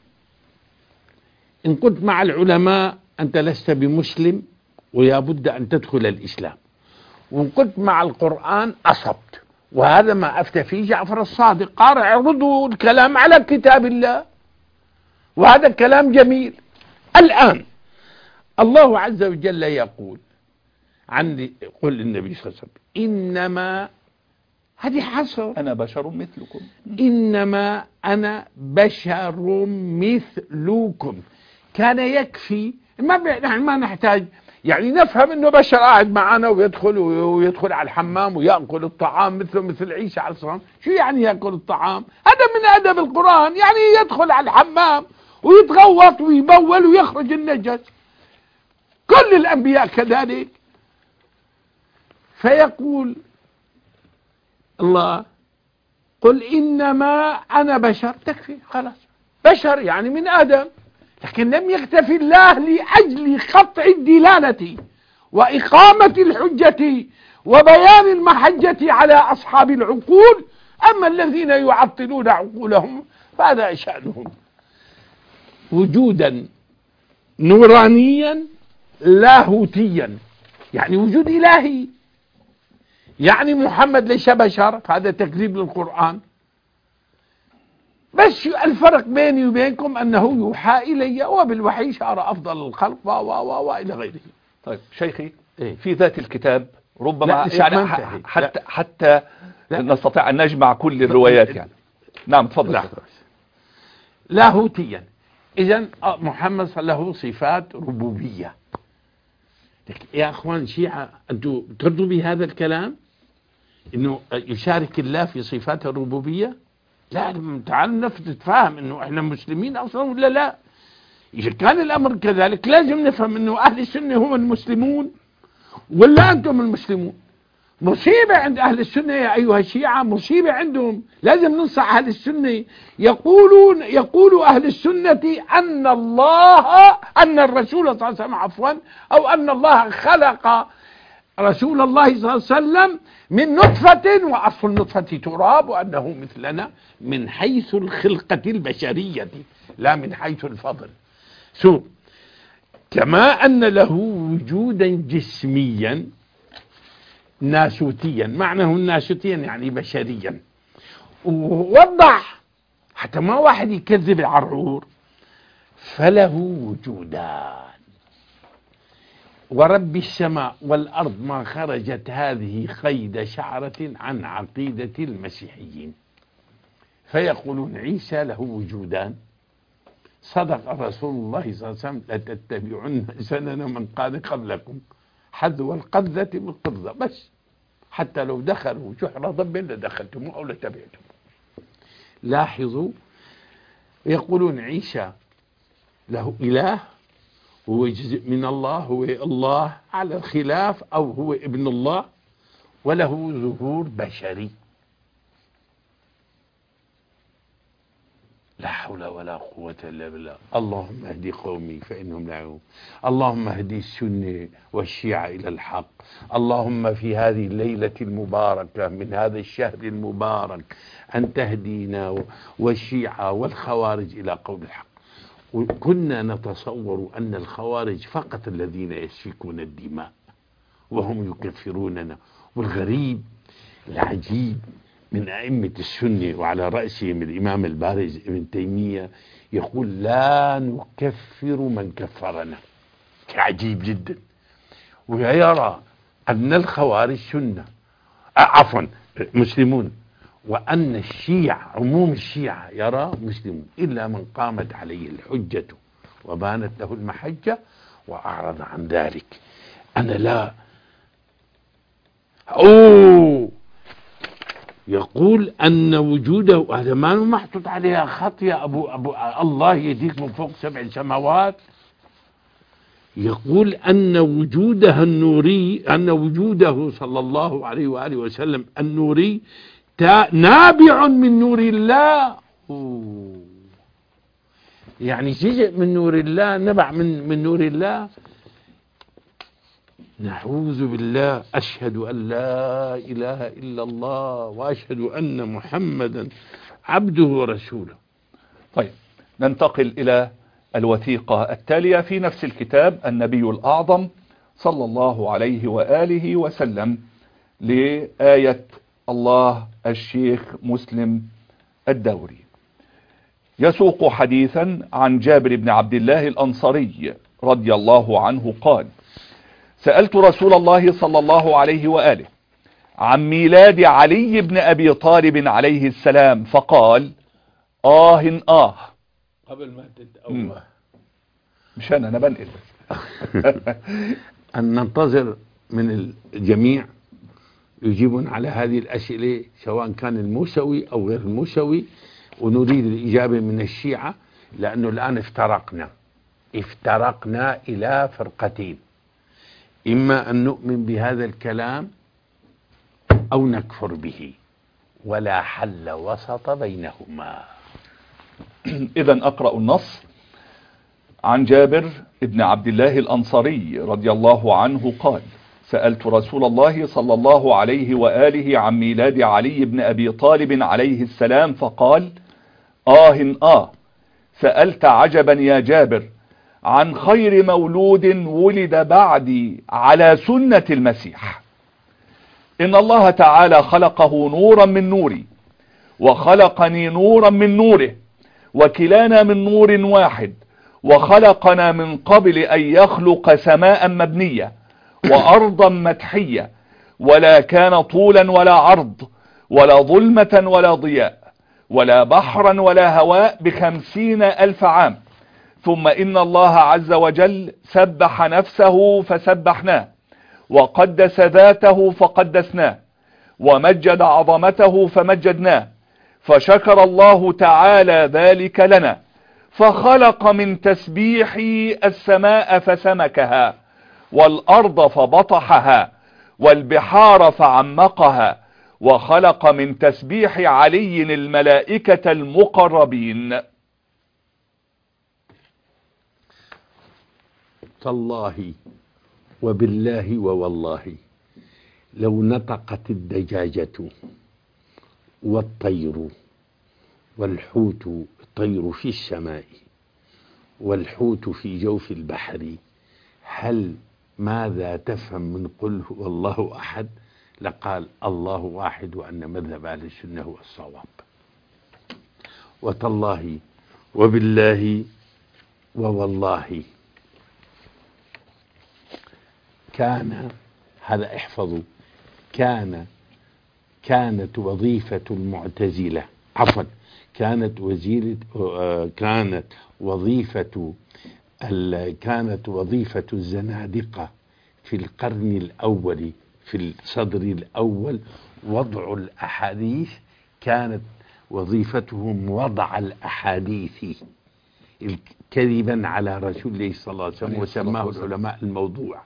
إن كنت مع العلماء أنت لست بمسلم ويا بد أن تدخل الإسلام، وإن كنت مع القرآن أصبت. وهذا ما أفتى فيه جعفر الصادق، قال اعرضوا الكلام على كتاب الله، وهذا كلام جميل. الآن الله عز وجل يقول عن قل النبي صلى الله عليه وسلم إنما، هذه حصر، أنا بشر مثلكم، إنما أنا بشر مثلكم. كان يكفي، ما نحتاج يعني نفهم انه بشر قاعد معنا ويدخل على الحمام ويأكل الطعام مثل عيسى عليه السلام. شو يعني يأكل الطعام؟ هذا من أدب القرآن، يعني يدخل على الحمام ويتغوط ويبول ويخرج النجس. كل الأنبياء كذلك. فيقول الله قل إنما أنا بشر، تكفي خلاص، بشر يعني من آدم. لكن لم يكتفي الله لأجل قطع الدلالة وإقامة الحجة وبيان المحجة على أصحاب العقول. أما الذين يعطلون عقولهم فهذا شأنهم. وجودا نورانيا لاهوتيا، يعني وجود إلهي، يعني محمد ليس بشر، هذا تكذيب للقرآن. بس الفرق بيني وبينكم أنه يوحى إلي وبالوحي شعر أفضل الخلق وإلى غيره. طيب شيخي، إيه؟ في ذات الكتاب ربما يعني حتى نستطيع أن نجمع كل الروايات يعني. نعم تفضل. لاهوتيا، إذن محمد صلى الله عليه وسلم له صفات ربوبية. يا أخوان شيعة، أنتم ترضوا بهذا الكلام إنه يشارك الله في صفات الربوبية؟ لا، تعالوا نتفاهم إنه إحنا مسلمين أصلا ولا لا. إذا كان الأمر كذلك لازم نفهم إنه أهل السنة هم المسلمون ولا أنتم المسلمون. مصيبة عند أهل السنة يا أيها الشيعة، مصيبة عندهم. لازم ننصح أهل السنة. يقول أهل السنة أن الرسول صلى الله عليه وسلم أو أن الله خلق رسول الله صلى الله عليه وسلم من نطفة، وأصل النطفة تراب، وأنه مثلنا من حيث الخلقة البشرية لا من حيث الفضل. كما أن له وجودا جسميا ناسوتيا، معناه الناسوتيا يعني بشريا. ووضح حتى ما واحد يكذب العرعور، فله وجودان. ورب السماء والأرض ما خرجت هذه قيد شعرة عن عقيدة المسيحيين. فيقولون عيسى له وجودان. صدق رسول الله صلى الله عليه وسلم لتتبعن سنن من قال قبلكم حذو القذة بالقذة. بس حتى لو دخلوا جحر ضب لدخلتم أو لتبعتم. لاحظوا، يقولون عيسى له إله، هو جزء من الله، هو الله على الخلاف، أو هو ابن الله، وله ظهور بشري. لا حول ولا قوة إلا بالله. اللهم اهدي قومي فإنهم لا يعلمون. اللهم اهدي السنة والشيعة إلى الحق. اللهم في هذه الليلة المباركة من هذا الشهر المبارك أن تهدينا والشيعة والخوارج إلى قول الحق. وكنا نتصور أن الخوارج فقط الذين يسفكون الدماء وهم يكفروننا. والغريب العجيب من أئمة السنة وعلى رأسهم الإمام البارز ابن تيمية يقول لا نكفر من كفرنا. عجيب جدا. ويرى أن الخوارج سنة مسلمون، وأن الشيعة عموم الشيعة يرى مسلمون إلا من قامت عليه الحجة وبانت له المحجة وأعرض عن ذلك. أنا لا. أوه، يقول أن وجوده، هذا ما محطوط عليها خط يا أبو الله يهديك من فوق 7 سماوات. يقول أن وجوده النوري، أن وجوده صلى الله عليه وآله وسلم النوري نابع من نور الله. أوه. يعني جزء من نور الله، نبع من نور الله. نعوذ بالله. أشهد أن لا إله إلا الله وأشهد أن محمدا عبده ورسوله. طيب، ننتقل إلى الوثيقة التالية في نفس الكتاب، النبي الأعظم صلى الله عليه وآله وسلم، لآية الله الشيخ مسلم الدوري، يسوق حديثا عن جابر بن عبد الله الأنصاري رضي الله عنه قال: سألت رسول الله صلى الله عليه وآله عن ميلاد علي بن أبي طالب عليه السلام فقال: آه. قبل ما تتأوه، مش أنا بنقل أن ننتظر من الجميع يجيبون على هذه الأسئلة، سواء كان الموسوي أو غير الموسوي، ونريد الإجابة من الشيعة، لأنه الآن افترقنا إلى فرقتين: إما أن نؤمن بهذا الكلام أو نكفر به، ولا حل وسط بينهما. إذن أقرأ النص. عن جابر بن عبد الله الأنصاري رضي الله عنه قال: سألت رسول الله صلى الله عليه وآله عن ميلاد علي بن أبي طالب عليه السلام فقال: آه. سألت عجبا يا جابر عن خير مولود ولد بعدي على سنة المسيح. إن الله تعالى خلقه نورا من نوري، وخلقني نورا من نوره، وكلانا من نور واحد، وخلقنا من قبل أن يخلق سماء مبنية وأرضا مدحية، ولا كان طولا ولا عرض، ولا ظلمة ولا ضياء، ولا بحرا ولا هواء ب50,000 عام. ثم إن الله عز وجل سبح نفسه فسبحناه، وقدس ذاته فقدسناه، ومجد عظمته فمجدناه، فشكر الله تعالى ذلك لنا، فخلق من تسبيحه السماء فسمكها، والأرض فبطحها، والبحار فعمقها، وخلق من تسبيح علي الملائكة المقربين. تالله وبالله ووالله لو نطقت الدجاجة والطير والحوت، الطير في السماء والحوت في جوف البحر، هل ماذا تفهم من قل هو الله أحد؟ لقال الله واحد، وأن مذهب أهل السنة هو الصواب. وتالله وبالله ووالله كان، هذا احفظوا، كانت وظيفة المعتزلة، عفوا، كانت وظيفة الزنادقة في القرن الأول، في الصدر الأول، وضع الأحاديث. كانت وظيفتهم وضع الأحاديث كذبا على رسول الله صلى الله عليه وسلم، وسماه العلماء الموضوع.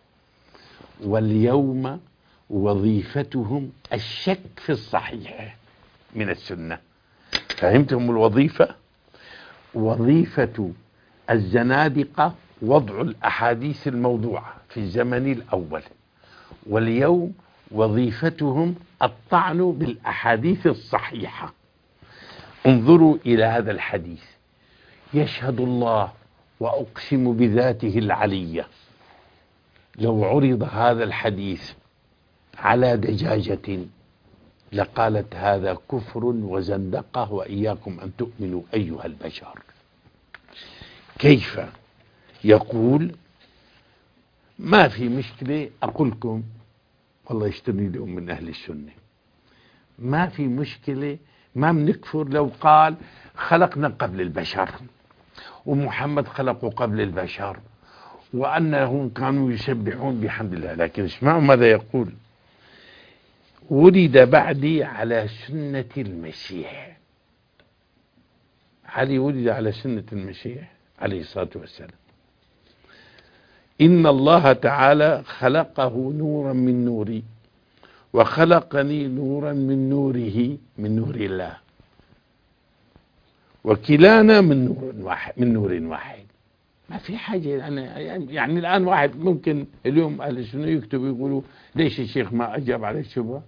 واليوم وظيفتهم الشك في الصحيح من السنة. فهمتم الوظيفة؟ وظيفة الزنادقة وضع الأحاديث الموضوعة في الزمن الأول، واليوم وظيفتهم الطعن بالأحاديث الصحيحة. انظروا إلى هذا الحديث: يشهد الله وأقسم بذاته العلية، لو عرض هذا الحديث على دجاجة لقالت هذا كفر وزندقة، وإياكم أن تؤمنوا أيها البشر. كيف يقول ما في مشكلة؟ أقولكم والله يشتري لهم من أهل السنة، ما في مشكلة، ما بنكفر لو قال خلقنا قبل البشر، ومحمد خلقه قبل البشر، وأنهم كانوا يسبحون بحمد الله. لكن اسمعوا ماذا يقول: ولد بعدي على سنة المسيح. علي ولد على سنة المسيح عليه الصلاة والسلام. إن الله تعالى خلقه نورا من نوري، وخلقني نورا من نوره، من نور الله، وكلانا من نور واحد. ما في حاجة. يعني الآن واحد ممكن اليوم أهل السنة يكتبوا يقولوا ليش الشيخ ما أجاب على الشبهة؟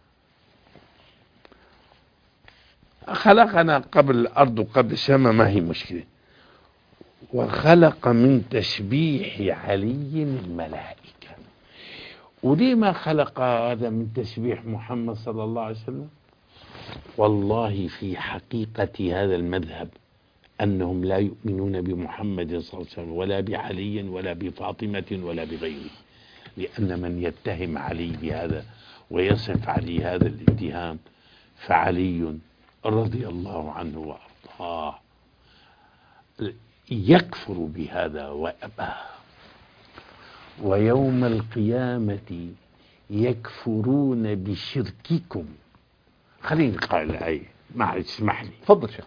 خلقنا قبل الأرض وقبل السماء، ما هي مشكلة. وخلق من تسبيح علي الملائكة. وليه ما خلق هذا من تسبيح محمد صلى الله عليه وسلم؟ والله في حقيقة هذا المذهب أنهم لا يؤمنون بمحمد صلى الله عليه وسلم ولا بعلي ولا بفاطمة ولا بغيره، لأن من يتهم علي بهذا ويصف علي هذا الاتهام فعلي رضي الله عنه وأرضاه يكفر بهذا وأباه، ويوم القيامة يكفرون بشرككم. خليني نقرأ الآية، معلش اسمح لي. تفضل شيخ.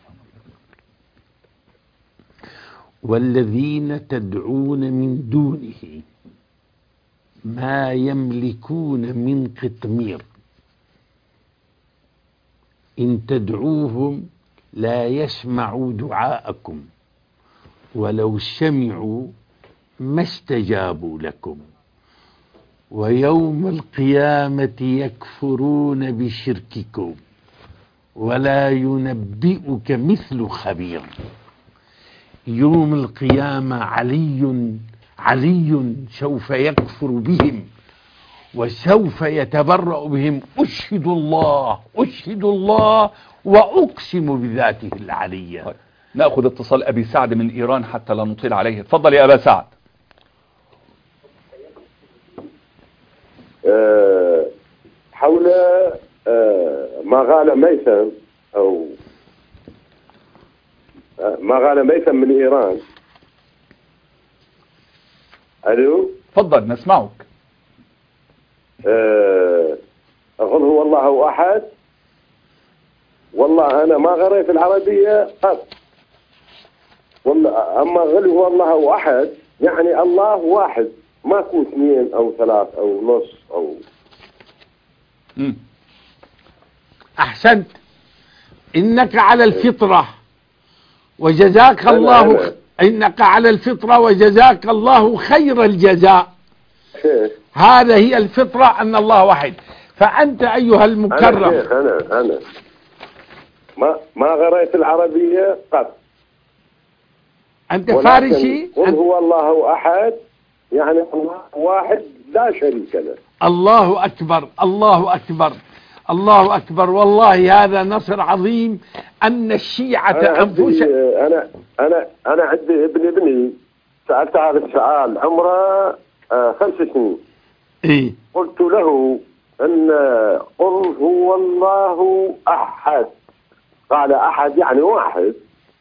والذين تدعون من دونه ما يملكون من قطمير إن تدعوهم لا يسمعوا دعاءكم ولو سمعوا ما استجابوا لكم ويوم القيامة يكفرون بشرككم ولا ينبئك مثل خبير. يوم القيامة علي سوف يكفر بهم وسوف يتبرأ بهم. أشهد الله وأقسم بذاته العلية. طيب. نأخذ اتصال أبي سعد من إيران حتى لا نطيل عليه. تفضل يا أبا سعد. حول ما قال ميثم أو ما قال ميثم من إيران. ألو، تفضل نسمعك. قل هو الله أحد. والله أنا ما قريت العربية قط. والله أما قل هو الله أحد يعني الله واحد، ما يكون اثنين أو ثلاث أو نص أو. أحسنت. إنك على الفطرة وجزاك الله إنك على الفطرة وجزاك الله خير الجزاء. هذا هي الفطرة أن الله واحد. فأنت أيها المكرم، أنا ما قريت العربية قط. أنت فارسي. قل هو الله أحد يعني الله واحد لا شريك له. الله أكبر، الله أكبر، الله أكبر. والله هذا نصر عظيم أن الشيعة أنفسهم. أنا عندي ابني سألت هذا السؤال عمره 5 سنين. إيه؟ قلت له أن قل هو الله أحد، قال أحد يعني واحد.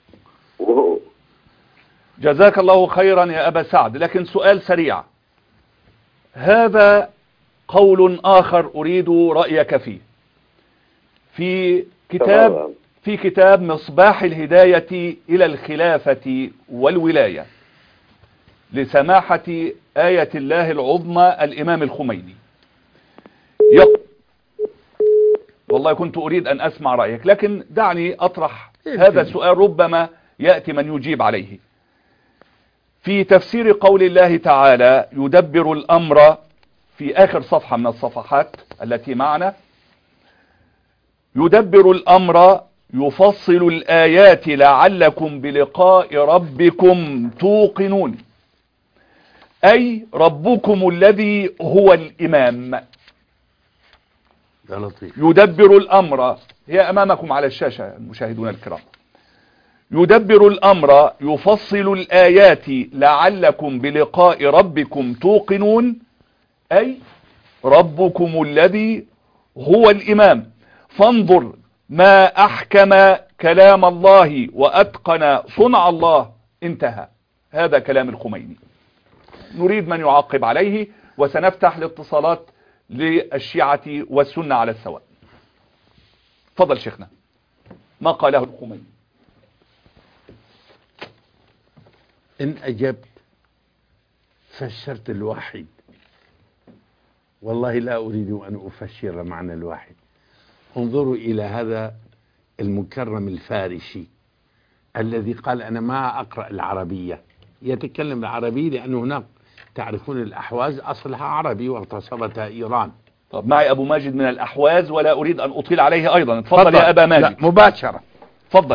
جزاك الله خيرا يا أبا سعد. لكن سؤال سريع، هذا قول آخر أريد رأيك فيه. في كتاب مصباح الهداية إلى الخلافة والولاية لسماحة آية الله العظمى الإمام الخميني، والله كنت أريد أن أسمع رأيك، لكن دعني أطرح هذا السؤال ربما يأتي من يجيب عليه. في تفسير قول الله تعالى يدبر الأمر في آخر صفحة من الصفحات التي معنا، يدبر الأمر يفصل الآيات لعلكم بلقاء ربكم توقنون، أي ربكم الذي هو الإمام يدبر الأمر. هي أمامكم على الشاشة المشاهدون الكرام. يدبر الأمر يفصل الآيات لعلكم بلقاء ربكم توقنون، أي ربكم الذي هو الإمام. فانظر ما أحكم كلام الله وأتقن صنع الله. انتهى. هذا كلام الخميني. نريد من يعقب عليه، وسنفتح الاتصالات للشيعة والسنة على السواء. تفضل شيخنا، ما قاله الخميني. إن أجبت فسرت الواحد، والله لا أريد أن أفسر معنى الواحد. انظروا إلى هذا المكرم الفارسي الذي قال أنا ما أقرأ العربية، يتكلم العربي لأنه هناك تعرفون الأحواز أصلها عربي واغتصبتها إيران. طب معي أبو ماجد من الأحواز ولا أريد أن أطيل عليه أيضا. تفضل يا أبا ماجد. لا مباشرة. تفضل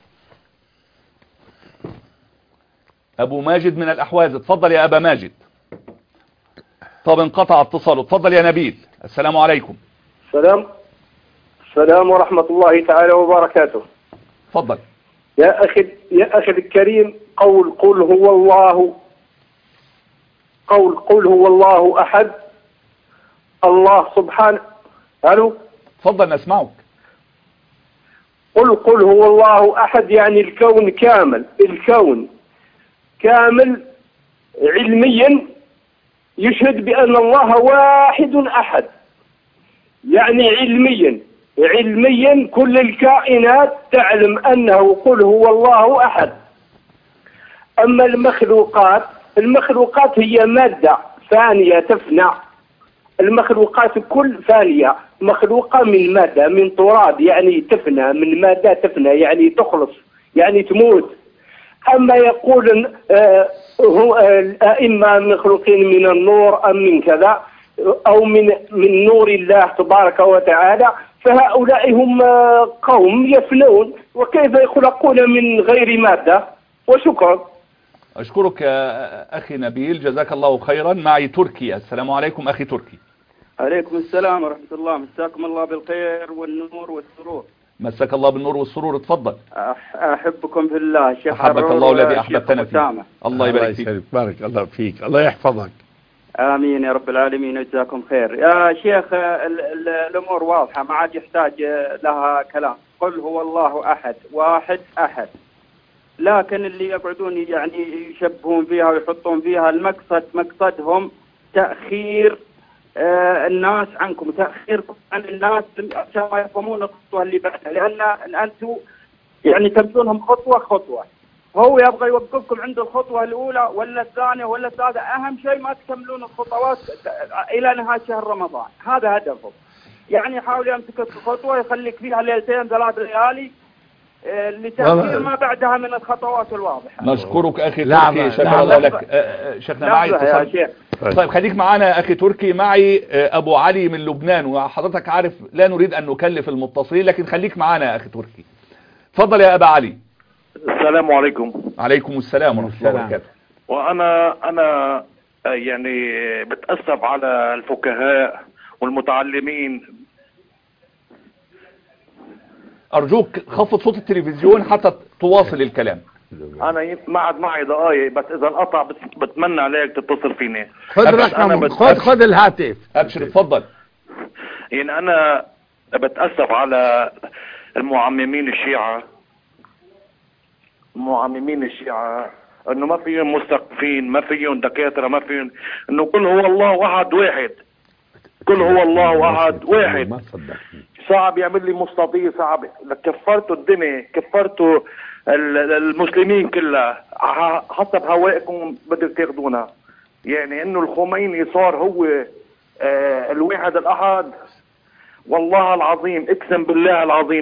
أبو ماجد من الأحواز. تفضل يا أبا ماجد. طب انقطع اتصاله. تفضل يا نبيل. السلام عليكم. السلام ورحمة الله تعالى وبركاته. تفضل يا أخي الكريم، قل هو الله أحد. الله سبحانه. ألو. تفضل نسمعك. قل هو الله أحد، يعني الكون كامل، الكون كامل علميا يشهد بأن الله واحد أحد. يعني علميا كل الكائنات تعلم أنه قل هو الله أحد. أما المخلوقات هي مادة فانية تفنى. المخلوقات كل فانية، مخلوقة من مادة، من تراب، يعني تفنى، من مادة تفنى، يعني تخلص، يعني تموت. أما يقول هو الأئمة مخلوقين من النور أم من كذا أو من نور الله تبارك وتعالى، فهؤلاء هم قوم يفنون، وكيف يخلقون من غير مادة؟ وشكرا. أشكرك يا أخي نبيل، جزاك الله خيرا. معي تركي. السلام عليكم أخي تركي. عليكم السلام ورحمة الله. مساكم الله بالخير والنور والسرور. مساك الله بالنور والسرور. تفضل. أحبكم في الله شيخ. أحبك الله الذي أحببتنا فيه. الله يبارك فيك. بارك الله فيك، الله يحفظك. آمين يا رب العالمين، وجزاكم خير. يا شيخ الأمور واضحة، ما عاد يحتاج لها كلام. قل هو الله أحد، واحد أحد. لكن اللي يقعدون يعني يشبهون فيها ويحطون فيها، مقصدهم تأخير الناس عنكم، تأخيركم عن الناس عشان ما يفهمون الخطوة اللي بعدها، لأن أنتم يعني تمشونهم خطوة. هو يبغى يوقفكم عند الخطوة الأولى ولا الثانية ولا الثالثة. أهم شيء ما تكملون الخطوات إلى نهاية شهر رمضان، هذا هدفه. يعني يحاول يمسك الخطوة يخليك فيها ليلتين 3 ليالي لتأخير ما بعدها من الخطوات الواضحة. نشكرك أخي تركي، شكرا الله لك. شيخنا معي اتصال. طيب خليك معنا يا أخي تركي. معي أبو علي من لبنان، وحضرتك عارف لا نريد أن نكلف المتصلين، لكن خليك معنا يا أخي تركي. تفضل يا أبا علي. السلام عليكم. عليكم السلام ورحمة الله وبركاته. وأنا يعني بتأسف على الفقهاء والمتعلمين. أرجوك خفض صوت التلفزيون حتى تواصل الكلام. أنا ما عاد معي دقايق، بس إذا انقطع بتمنى عليك تتصل فيني. خذ رقم، خذ الهاتف. أبشر تفضل. يعني أنا بتأسف على المعممين الشيعة انه ما فيهم مثقفين، ما فيهم دكاترة، ما فيهم انه قل هو الله احد واحد. قل هو الله احد واحد. صعب يعمل لي مستطيل، صعب. كفرتوا الدنيا، كفرتوا المسلمين كلها، حسب هوائكم بدك تاخذونا. يعني انه الخميني صار هو الواحد الاحد. والله العظيم، اقسم بالله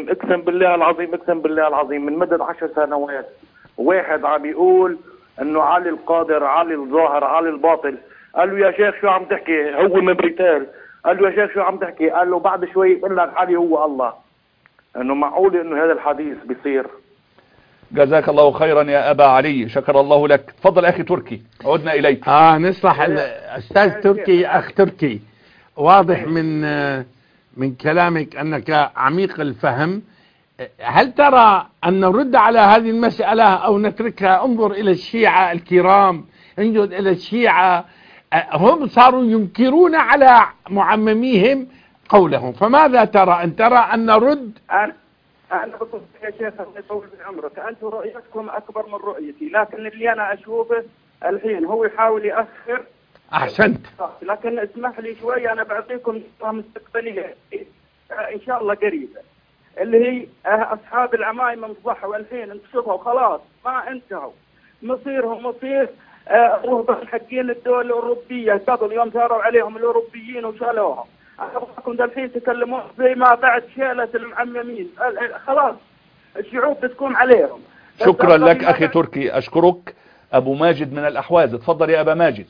العظيم من مدة 10 سنوات واحد عم يقول انه علي القادر، علي الظاهر، علي الباطل. قال له يا شيخ شو عم تحكي؟ هو من بريتال. قال له يا شيخ شو عم تحكي؟ قال له بعد شوي بقول لك علي هو الله. انه معقول انه هذا الحديث بيصير؟ جزاك الله خيرا يا أبا علي، شكر الله لك. تفضل أخي تركي، عدنا إليك. نصلح الأستاذ تركي. أخ تركي، واضح من كلامك أنك عميق الفهم. هل ترى أن نرد على هذه المسألة أو نتركها؟ انظر إلى الشيعة الكرام، انظر إلى الشيعة، هم صاروا ينكرون على معمميهم قولهم، فماذا ترى؟ أن ترى أن نرد؟ أنا بقول يا شيخ الله يطول بعمرك، أنتم رؤيتكم أكبر من رؤيتي، لكن اللي أنا أشوفه الحين هو يحاول يأخر. أحسنت. لكن اسمح لي شوي، أنا بعطيكم مستقبلية إن شاء الله قريبة، اللي هي أصحاب العمايم انفضحوا الحين، انتشروا خلاص ما انتهوا، مصيرهم مصير رهبان حقين الدول الأوروبية قبل يوم ثاروا عليهم الأوروبيين وشالوهم. أخبركم الحين تكلمون زي ما بعد شالة المعممين، خلاص الشعوب بتكون عليهم. شكرا لك أخي تركي، أشكرك. أبو ماجد من الأحواز، اتفضل يا أبا ماجد.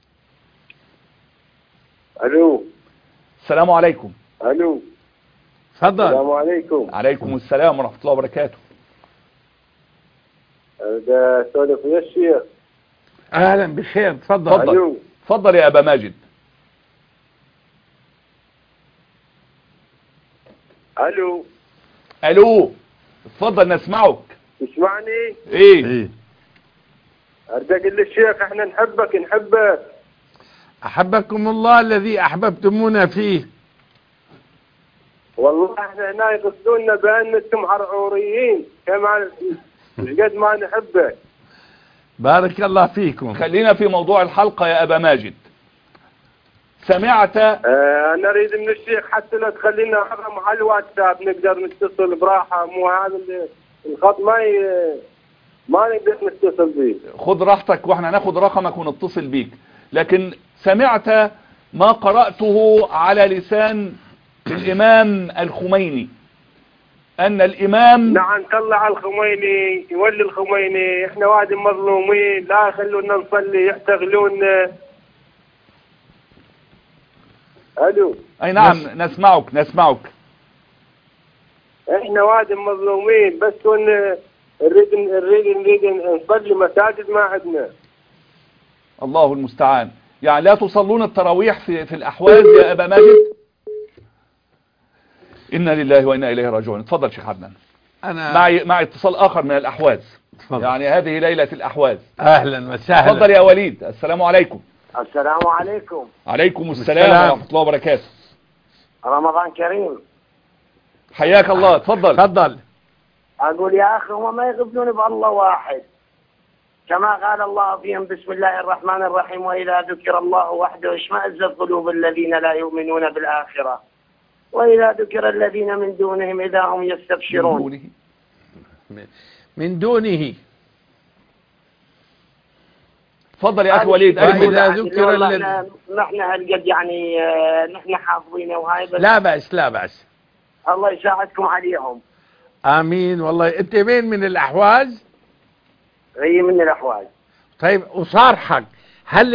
الو. السلام عليكم. الو. تفضل. السلام عليكم. عليكم السلام ورحمة الله وبركاته. ده سولف يا الشيخ. أهلا بخير، تفضل. تفضل تفضل يا أبا ماجد. الو. الو، اتفضل نسمعك. تسمعني؟ ايه ارجع اقول للشيخ احنا نحبك. أحبكم الله الذي أحببتمونا فيه. والله احنا هنا يقصدونا بان انتم عرعوريين كمان، قد ما نحبك. بارك الله فيكم. خلينا في موضوع الحلقة يا أبا ماجد. سمعت انا اريد من الشيخ حتى لو تخلينا رقم على الواتساب نقدر نتصل براحه، مو هذا الخط ما نقدر نتصل به. خذ راحتك واحنا ناخد رقمك ونتصل بيك. لكن سمعت ما قرأته على لسان الإمام الخميني أن الإمام نعم طلع الخميني، يولي الخميني، احنا واحد مظلومين، لا يخلونا نصلي يحتغلونا. الو. أي نعم نسمعك. احنا واحد مظلومين، بس نريد نصلي مساجد ما عندنا. الله المستعان. يعني لا تصلون التراويح في الأحواز يا أبا ماجد؟ إنا لله وإنا إليه راجعون. اتفضل شيخ عدنان. أنا معي اتصال آخر من الأحواز. تفضل. يعني هذه ليلة الأحواز. أهلا وسهلا. تفضل يا وليد. السلام عليكم. السلام عليكم. عليكم السلام ورحمة الله وبركاته. رمضان كريم. حياك الله. تفضل. أقول يا أخي هم ما يغفلون بالله واحد، كما قال الله فيهم بسم الله الرحمن الرحيم وإذا ذكر الله وحده اشمأزت قلوب الذين لا يؤمنون بالآخرة وإذا ذكر الذين من دونهم إذا هم يستبشرون. من دونه. تفضل يا أخي وليد. وإذا ذكر نحن هالقد يعني نحن حافظين وهاي، بس لا بأس الله يساعدكم عليهم. آمين. والله أنت من الأحواز؟ هي من الأحواز. طيب وصارحك، هل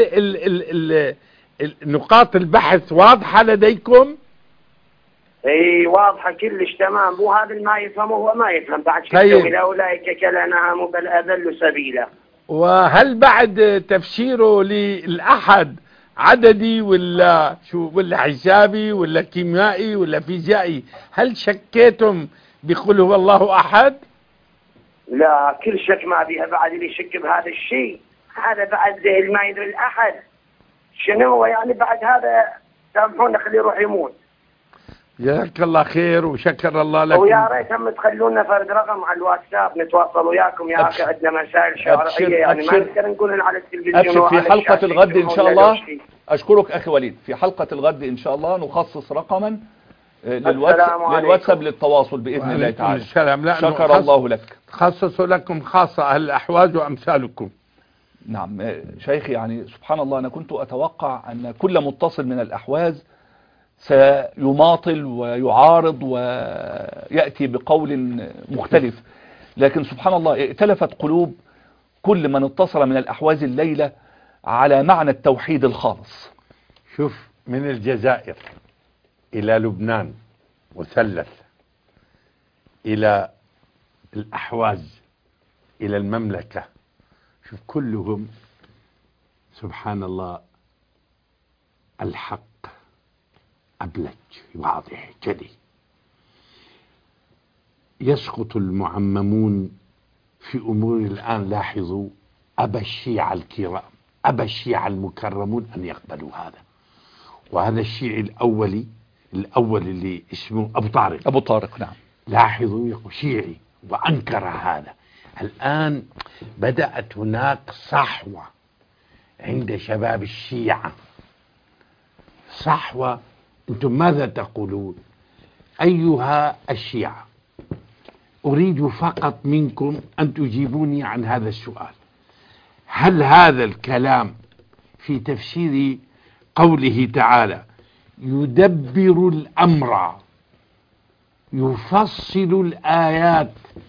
نقاط البحث واضحة لديكم؟ اي واضحة كلش تمام، مو هذا ما يفهمه هو ما يفهم بعد شيء. طيب. أولئك كالأنعام بل أذل سبيلا. وهل بعد تفسيره للأحد عددي ولا حسابي ولا كيميائي ولا فيزيائي، هل شكيتم بقول هو الله أحد؟ لا كل شك ما بيها بعد اللي يشك بهذا الشيء، هذا بعد زي ما يدري الأحد شنو هو يعني. بعد هذا سامحونا خليه يروح يموت. جزاك الله خير وشكر الله لكم. ويا ريت هم تخلونا فرد رقم على الواتساب نتواصل وياكم يا اخي، عندنا مسائل شرعيه يعني ما نقدر نقول على التلفزيون. أبشر في حلقة الغد إن شاء الله. أشكرك أخي وليد. في حلقة الغد إن شاء الله نخصص رقما للواتساب للتواصل بإذن الله تعالى. السلام. شكر الله لك. خصصوا لكم خاصة أهل الأحواز وأمثالكم. نعم شيخي، يعني سبحان الله أنا كنت أتوقع أن كل متصل من الأحواز سيماطل ويعارض ويأتي بقول مختلف، لكن سبحان الله ائتلفت قلوب كل من اتصل من الأحواز الليلة على معنى التوحيد الخالص. شوف، من الجزائر إلى لبنان مثلث، إلى الأحواز، إلى المملكة، شوف كلهم سبحان الله الحق أبلج واضح جلي. يسقط المعممون في أمور الآن. لاحظوا أبى الشيعة الكرام، أبى الشيعة المكرمون أن يقبلوا هذا. وهذا الشيعي الأول اللي اسمه أبو طارق. نعم. لاحظوا يقول شيعي وأنكر هذا. الآن بدأت هناك صحوة عند شباب الشيعة صحوة. أنتم ماذا تقولون أيها الشيعة؟ أريد فقط منكم أن تجيبوني عن هذا السؤال. هل هذا الكلام في تفسير قوله تعالى يدبر الأمر يفصل الآيات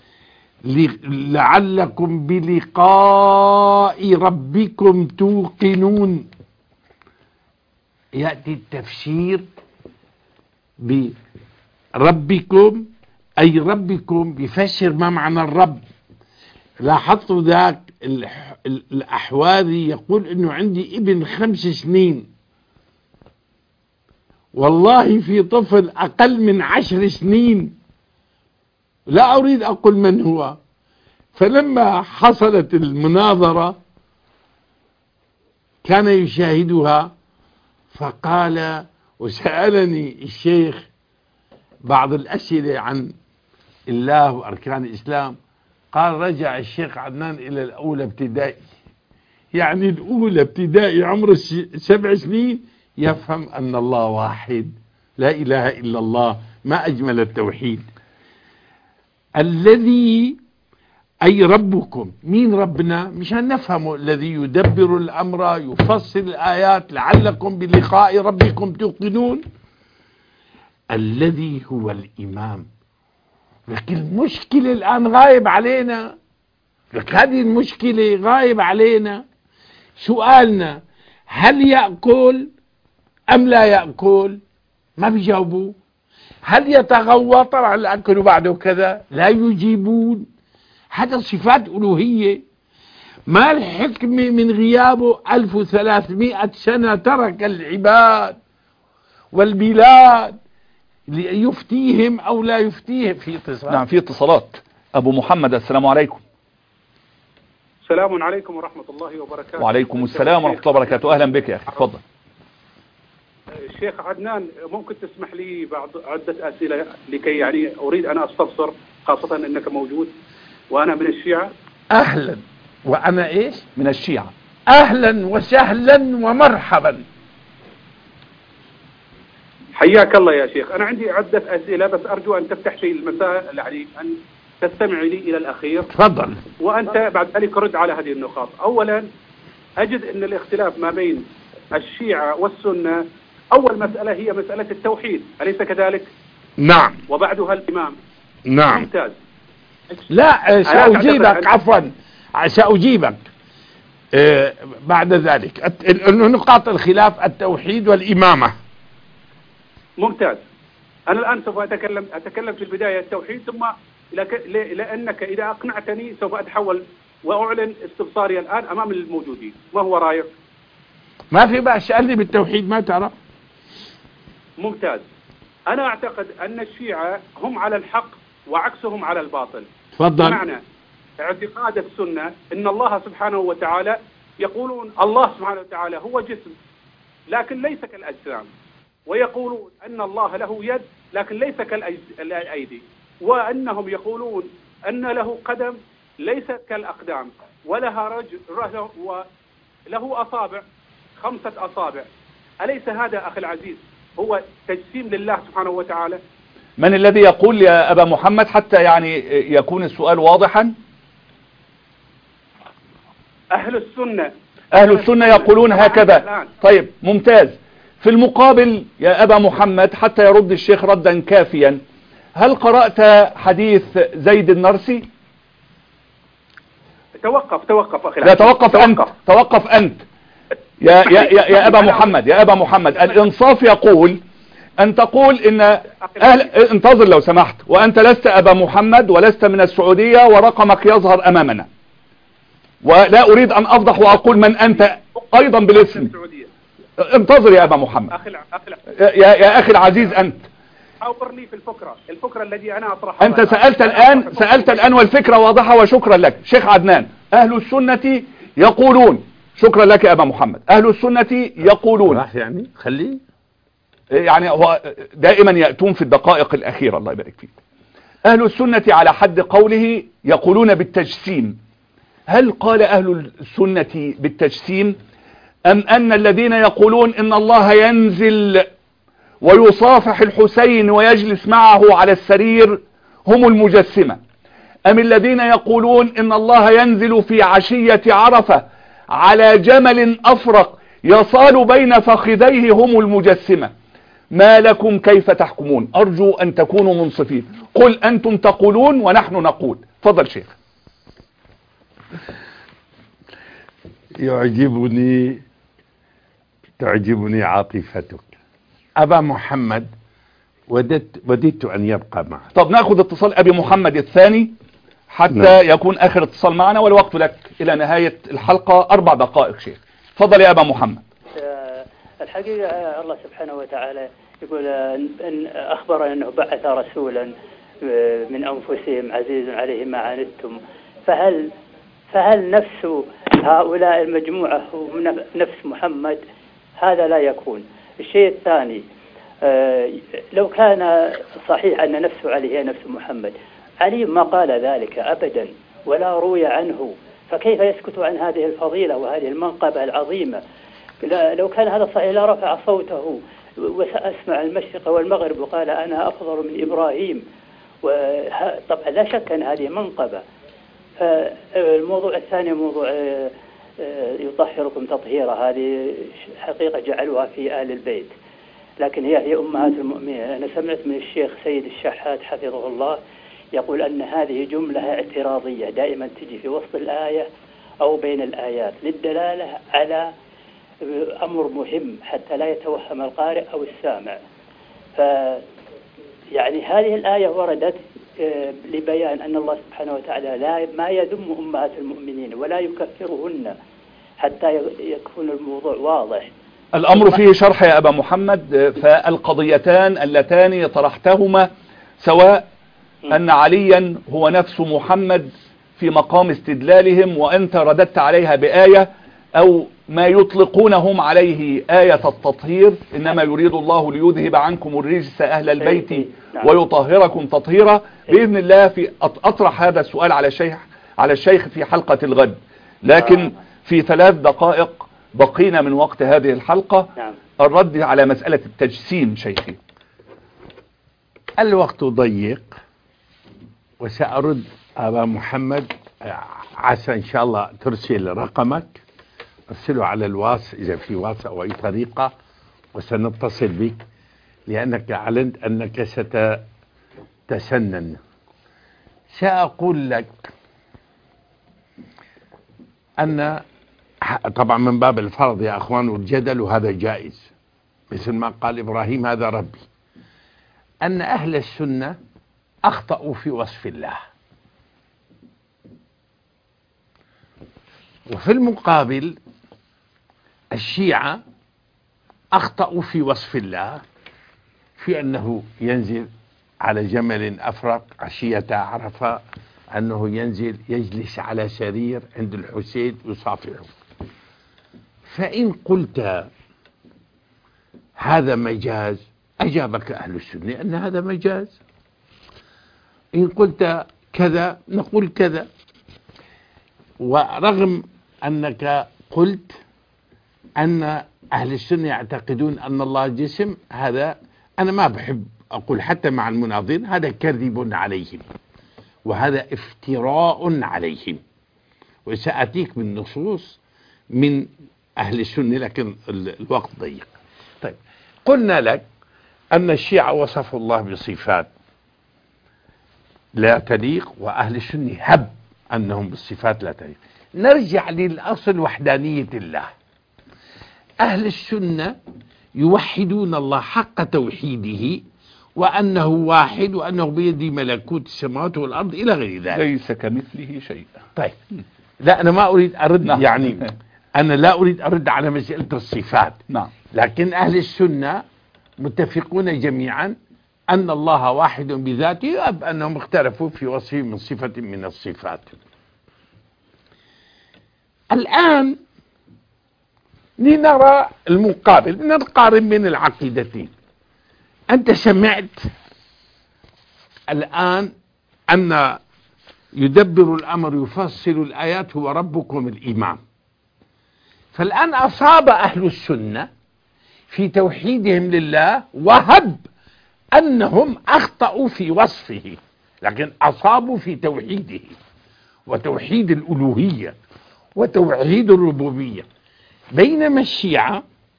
لعلكم بلقاء ربكم توقنون، يأتي التفسير بربكم أي ربكم بيفسر ما معنى الرب. لاحظتوا ذاك الأحواذي يقول إنه عندي ابن 5 سنين، والله في طفل أقل من 10 سنين، لا أريد أقول من هو. فلما حصلت المناظرة كان يشاهدها، فقال وسألني الشيخ بعض الأسئلة عن الله وأركان الإسلام، قال رجع الشيخ عدنان إلى الأولى ابتدائي، يعني الأولى ابتدائي عمر 7 سنين يفهم أن الله واحد لا إله إلا الله. ما أجمل التوحيد. الذي أي ربكم، مين ربنا؟ مشان نفهمه. الذي يدبر الأمر يفصل الآيات لعلكم بلقاء ربكم توقنون. الذي هو الإمام. لكن المشكلة الآن غايب علينا، لك هذه المشكلة غايب علينا. سؤالنا هل يأكل أم لا يأكل؟ ما بيجاوبوا. هل يتغوى؟ طبعا الأكل بعده كذا، لا يجيبون. هذا صفات ألوهية. ما الحكمة من غيابه 1300 سنة ترك العباد والبلاد ليفتيهم أو لا يفتيهم؟ في اتصال. نعم في اتصالات. أبو محمد السلام عليكم. السلام عليكم ورحمة الله وبركاته. وعليكم السلام ورحمة الله وبركاته. أهلا بك يا أخي، تفضل. الشيخ عدنان، ممكن تسمح لي بعض عدة أسئلة لكي يعني أريد أن أستفسر، خاصة أنك موجود وأنا من الشيعة. أهلا. وأنا إيش؟ من الشيعة. أهلا وسهلا ومرحبا. حياك الله يا شيخ. أنا عندي عدة أسئلة بس أرجو أن تفتح في المساء، يعني أن تستمع لي إلى الأخير. تفضل. وأنت بعد ذلك رد على هذه النقاط. أولا، أجد أن الاختلاف ما بين الشيعة والسنة، أول مسألة هي مسألة التوحيد، أليس كذلك؟ نعم. وبعدها الإمام. نعم. ممتاز. لا سأجيبك، عفوا سأجيبك بعد ذلك. نقاط الخلاف التوحيد والإمامة. ممتاز. أنا الآن سوف أتكلم في البداية التوحيد، ثم لأنك إذا أقنعتني سوف أتحول وأعلن استبصاري الآن أمام الموجودين. ما هو رأيك؟ ما في بأس، سألني بالتوحيد ما تعرف. ممتاز. أنا أعتقد أن الشيعة هم على الحق وعكسهم على الباطل. تفضل. بمعنى اعتقاد السنة أن الله سبحانه وتعالى، يقولون الله سبحانه وتعالى هو جسم لكن ليس كالأجسام، ويقولون أن الله له يد لكن ليس كالأيدي، وأنهم يقولون أن له قدم ليست كالأقدام، ولها رجل وله أصابع 5 أصابع. أليس هذا أخي العزيز هو تجسيم لله سبحانه وتعالى؟ من الذي يقول يا أبا محمد حتى يعني يكون السؤال واضحا؟ أهل السنة. أهل السنة يقولون هكذا. طيب ممتاز. في المقابل يا أبا محمد حتى يرد الشيخ ردا كافيا، هل قرأت حديث زيد النرسي؟ توقف أخي. لا توقف أنت يا أبا محمد. يا أبا محمد، الإنصاف يقول أن تقول إن انتظر لو سمحت، وأنت لست أبا محمد ولست من السعودية ورقمك يظهر أمامنا، ولا أريد أن أفضح وأقول من أنت أيضا بالاسم. انتظر يا أبا محمد. يا أخي العزيز، أنت أوبرني في الفكرة التي أنا أطرحها. أنت سألت الآن والفكرة واضحة، وشكرا لك. شيخ عدنان، أهل السنة يقولون، شكرا لك يا أبا محمد، أهل السنة يقولون، يعني خليه، يعني هو دائما يأتون في الدقائق الأخيرة، الله يبارك فيك. أهل السنة على حد قوله يقولون بالتجسيم. هل قال أهل السنة بالتجسيم؟ أم أن الذين يقولون إن الله ينزل ويصافح الحسين ويجلس معه على السرير هم المجسمة؟ أم الذين يقولون إن الله ينزل في عشية عرفة على جمل أفرق يصال بين فخذيه هم المجسمة؟ ما لكم كيف تحكمون؟ أرجو أن تكونوا منصفين. قل أنتم تقولون ونحن نقول. تفضل شيخ. تعجبني عاطفتك. أبا محمد وددت أن يبقى معك. طب ناخذ اتصال أبي محمد الثاني حتى يكون آخر اتصال معنا، والوقت لك إلى نهاية الحلقة 4 دقائق شيخ. تفضل يا أبا محمد. الحقيقة الله سبحانه وتعالى يقول أن أخبر أنه بعث رسولا من أنفسهم عزيز عليه ما عنتم، فهل نفس هؤلاء المجموعة نفس محمد؟ هذا لا يكون. الشيء الثاني، لو كان صحيح أن نفس علي هي نفس محمد، علي ما قال ذلك أبدا ولا روي عنه، فكيف يسكت عن هذه الفضيلة وهذه المنقبة العظيمة؟ لو كان هذا صحيح لرفع صوته وسأسمع المشرق والمغرب وقال أنا أفضل من إبراهيم. طبعا لا شك أن هذه منقبة. فالموضوع الثاني موضوع يطهركم تطهيرا، هذه حقيقة جعلوها في آل البيت، لكن هي أمهات المؤمنين. أنا سمعت من الشيخ سيد الشحات حفظه الله يقول أن هذه جملة اعتراضية دائما تجي في وسط الآية أو بين الآيات للدلالة على أمر مهم حتى لا يتوهم القارئ أو السامع. يعني هذه الآية وردت لبيان أن الله سبحانه وتعالى ما يذم أمهات المؤمنين ولا يكفرهن حتى يكون الموضوع واضح. الأمر فيه شرح يا أبا محمد. فالقضيتان اللتان طرحتهما، سواء أن عليا هو نفس محمد في مقام استدلالهم وأنت رددت عليها بآية، أو ما يطلقونهم عليه آية التطهير، إنما يريد الله ليذهب عنكم الرجس أهل البيت ويطهركم تطهيرا. بإذن الله في أطرح هذا السؤال على الشيخ في حلقة الغد، لكن في 3 دقائق بقينا من وقت هذه الحلقة. الرد على مسألة التجسيم شيخي. الوقت ضيق وسأرد أبا محمد. عسى إن شاء الله ترسل رقمك، ارسله على الواس إذا في واس أو أي طريقة، وسنتصل بك لأنك أعلنت أنك ستتسنن. سأقول لك أن طبعا من باب الفرض يا أخوان والجدل، وهذا جائز مثل ما قال إبراهيم هذا ربي، أن أهل السنة أخطأوا في وصف الله، وفي المقابل الشيعة أخطأوا في وصف الله، في أنه ينزل على جمل أفرق عشية عرفة، أنه ينزل يجلس على سرير عند الحسين يصافحه. فإن قلت هذا مجاز أجابك أهل السنة أن هذا مجاز، إن قلت كذا نقول كذا. ورغم أنك قلت أن أهل السنة يعتقدون أن الله جسم، هذا أنا ما بحب أقول حتى مع المناظرين، هذا كذب عليهم وهذا افتراء عليهم، وسأتيك بالنصوص من أهل السنة لكن الوقت ضيق. طيب، قلنا لك أن الشيعة وصفوا الله بصفات لا تليق، وأهل السنة هب أنهم بالصفات لا تليق. نرجع للأصل وحدانية الله. أهل السنة يوحدون الله حق توحيده، وأنه واحد، وأنه بيده ملكوت السماوات والأرض إلى غير ذلك، ليس كمثله شيء. طيب، لا أنا ما أريد أرد يعني أنا لا أريد أرد على مسألة الصفات، لكن أهل السنة متفقون جميعا أن الله واحد بذاته، أب أنهم اختلفوا في وصفه من صفة من الصفات. الآن لنرى المقابل، نقارن بين العقيدتين. أنت سمعت الآن أن يدبر الأمر يفصل الآيات هو ربكم الإمام. فالآن أصاب أهل السنة في توحيدهم لله، وهب أنهم أخطأوا في وصفه، لكن أصابوا في توحيده وتوحيد الألوهية وتوحيد الربوبية. بينما الشيعة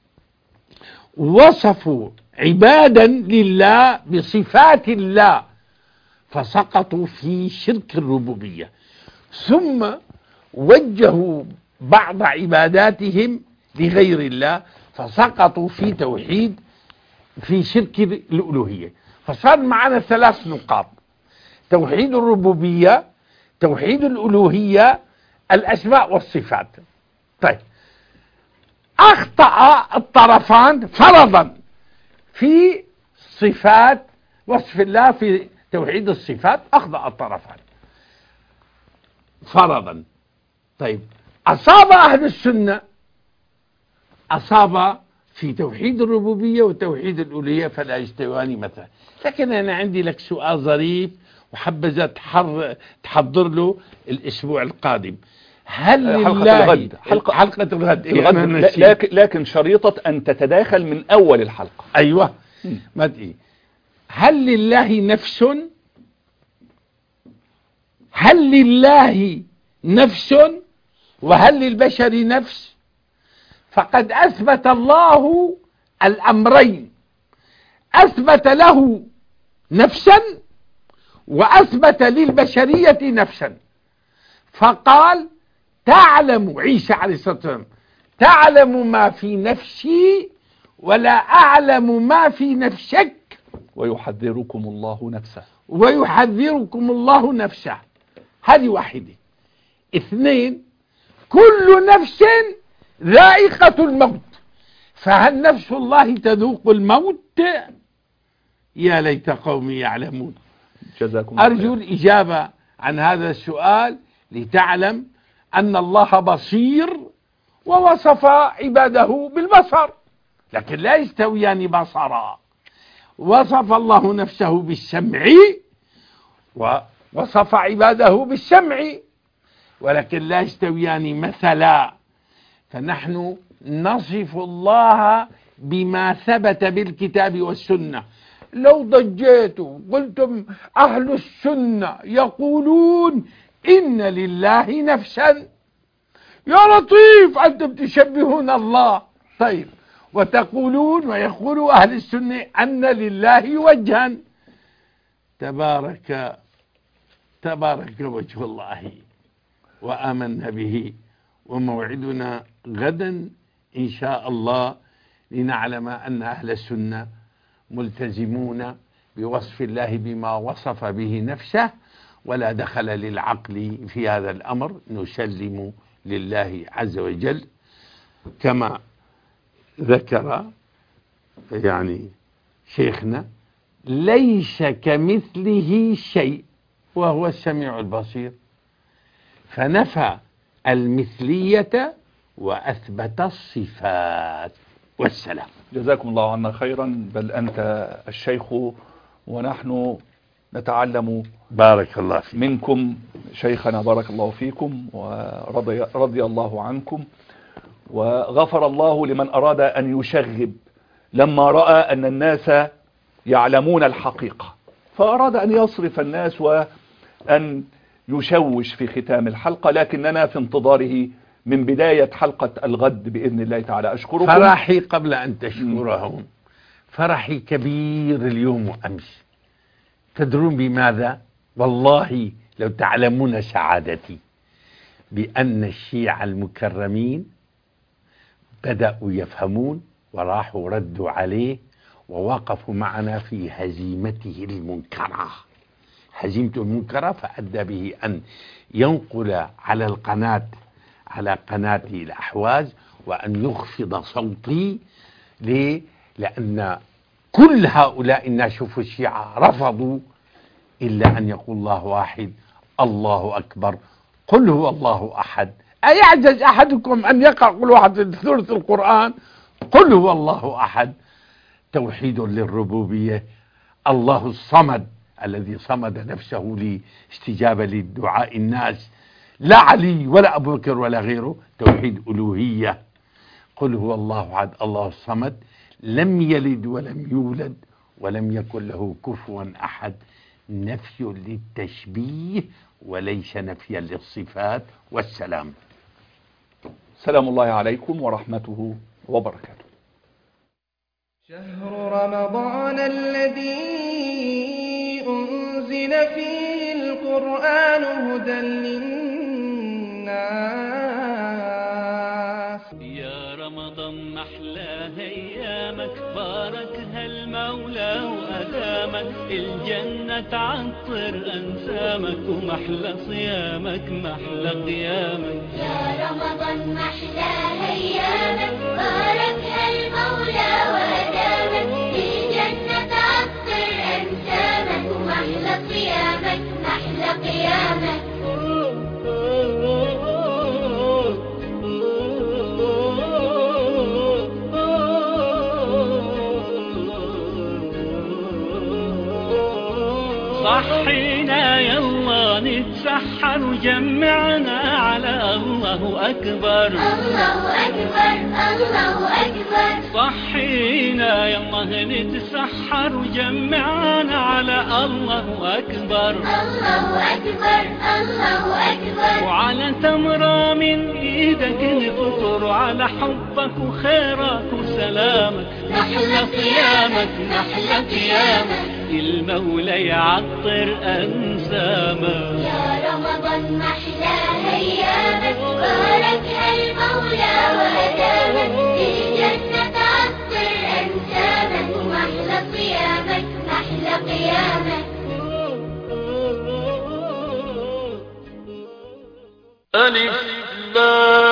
وصفوا عبادا لله بصفات الله فسقطوا في شرك الربوبية، ثم وجهوا بعض عباداتهم لغير الله فسقطوا في توحيد في شرك الألوهية. فصار معنا 3 نقاط: توحيد الربوبية، توحيد الألوهية، الأسماء والصفات. طيب، أخطأ الطرفان فرضا في صفات وصف الله، في توحيد الصفات أخطأ الطرفان فرضا. طيب، أصاب أهل السنة، أصاب في توحيد الربوبية وتوحيد الألوهية فلا يستويان مثلا. لكن أنا عندي لك سؤال ظريف وحبذا تحضر له الأسبوع القادم. هل حلقة الغد لكن شريطة أن تتداخل من أول الحلقة. أيوة. ما تقي. هل لله نفس؟ هل لله نفس وهل للبشر نفس؟ فقد أثبت الله الأمرين، أثبت له نفسا وأثبت للبشرية نفسا، فقال: تعلم عيسى عليه الصلاة والسلام تعلم ما في نفسي ولا أعلم ما في نفسك ويحذركم الله نفسه. ويحذركم الله نفسه. هذه واحدة. 2، كل نفس ذائقة الموت، فهل نفس الله تذوق الموت؟ يا ليت قومي يعلمون. جزاكم أرجو الإجابة عن هذا السؤال لتعلم أن الله بصير ووصف عباده بالبصر، لكن لا يستويان بصرا. وصف الله نفسه بالسمع ووصف عباده بالسمع، ولكن لا يستويان مثلا. فنحن نصف الله بما ثبت بالكتاب والسنة. لو ضجيتوا قلتم أهل السنة يقولون إن لله نفسا، يا لطيف أنتم تشبهون الله. طيب، وتقولون ويقول أهل السنة أن لله وجها. تبارك وجه الله وآمنا به. وموعدنا غدا إن شاء الله لنعلم أن أهل السنة ملتزمون بوصف الله بما وصف به نفسه، ولا دخل للعقل في هذا الأمر. نسلم لله عز وجل كما ذكر يعني شيخنا: ليس كمثله شيء وهو السميع البصير، فنفى المثلية وأثبت الصفات. والسلام. جزاكم الله عنا خيرا، بل أنت الشيخ ونحن نتعلم بارك الله فيك منكم شيخنا، بارك الله فيكم ورضي الله عنكم. وغفر الله لمن أراد أن يشغب لما رأى أن الناس يعلمون الحقيقة، فأراد أن يصرف الناس وأن يشوش في ختام الحلقة، لكننا في انتظاره من بداية حلقة الغد بإذن الله تعالى. أشكركم. فرحي قبل أن تشكرهم، فرحي كبير اليوم وأمس. تدرون بماذا؟ والله لو تعلمون سعادتي بأن الشيعة المكرمين بدأوا يفهمون وراحوا ردوا عليه ووقفوا معنا في هزيمته المنكرة. هزيمته المنكرة فأدى به أن ينقل على القناة، على قناتي الأحواز، وأن يخفض صوتي. ليه؟ لأن كل هؤلاء الناس شوفوا الشيعة رفضوا إلا أن يقول الله واحد، الله أكبر، قل هو الله أحد. أيعجز أحدكم أن يقرأ كل واحد ثلث القرآن؟ قل هو الله أحد. توحيد للربوبية. الله الصمد الذي صمد نفسه لاستجابة للدعاء الناس، لا علي ولا أبو بكر ولا غيره. توحيد ألوهية. قل هو الله أحد الله الصمد لم يلد ولم يولد ولم يكن له كفوا أحد، نفي للتشبيه وليس نفيا للصفات. والسلام. سلام الله عليكم ورحمته وبركاته. شهر رمضان الذي أنزل فيه القرآن هدى للناس. يا رمضان محلى أيامك، باركها المولى وأدامك، الجنة تعطر أنسامك، ومحلى صيامك محلى قيامك. يا رمضان محلى أيامك، باركها المولى وأدامك، الجنة تعطر أنسامك، ومحلى صيامك محلى قيامك. صحينا يلا نتسحر وجمعنا على الله أكبر. الله أكبر الله أكبر. صحينا يلا نتسحر وجمعنا على الله أكبر. الله أكبر الله أكبر. وعلى تمرة من إيدك نفطر، على حبك وخيرك وسلامك، محلى صيامك محلى قيامك. المولى يعطر أنسامك. يا رمضان محلى أيامك، باركها المولى وأدامك، الجنة تعطر أنسامك، ومحلى صيامك محلى قيامك. ألف لام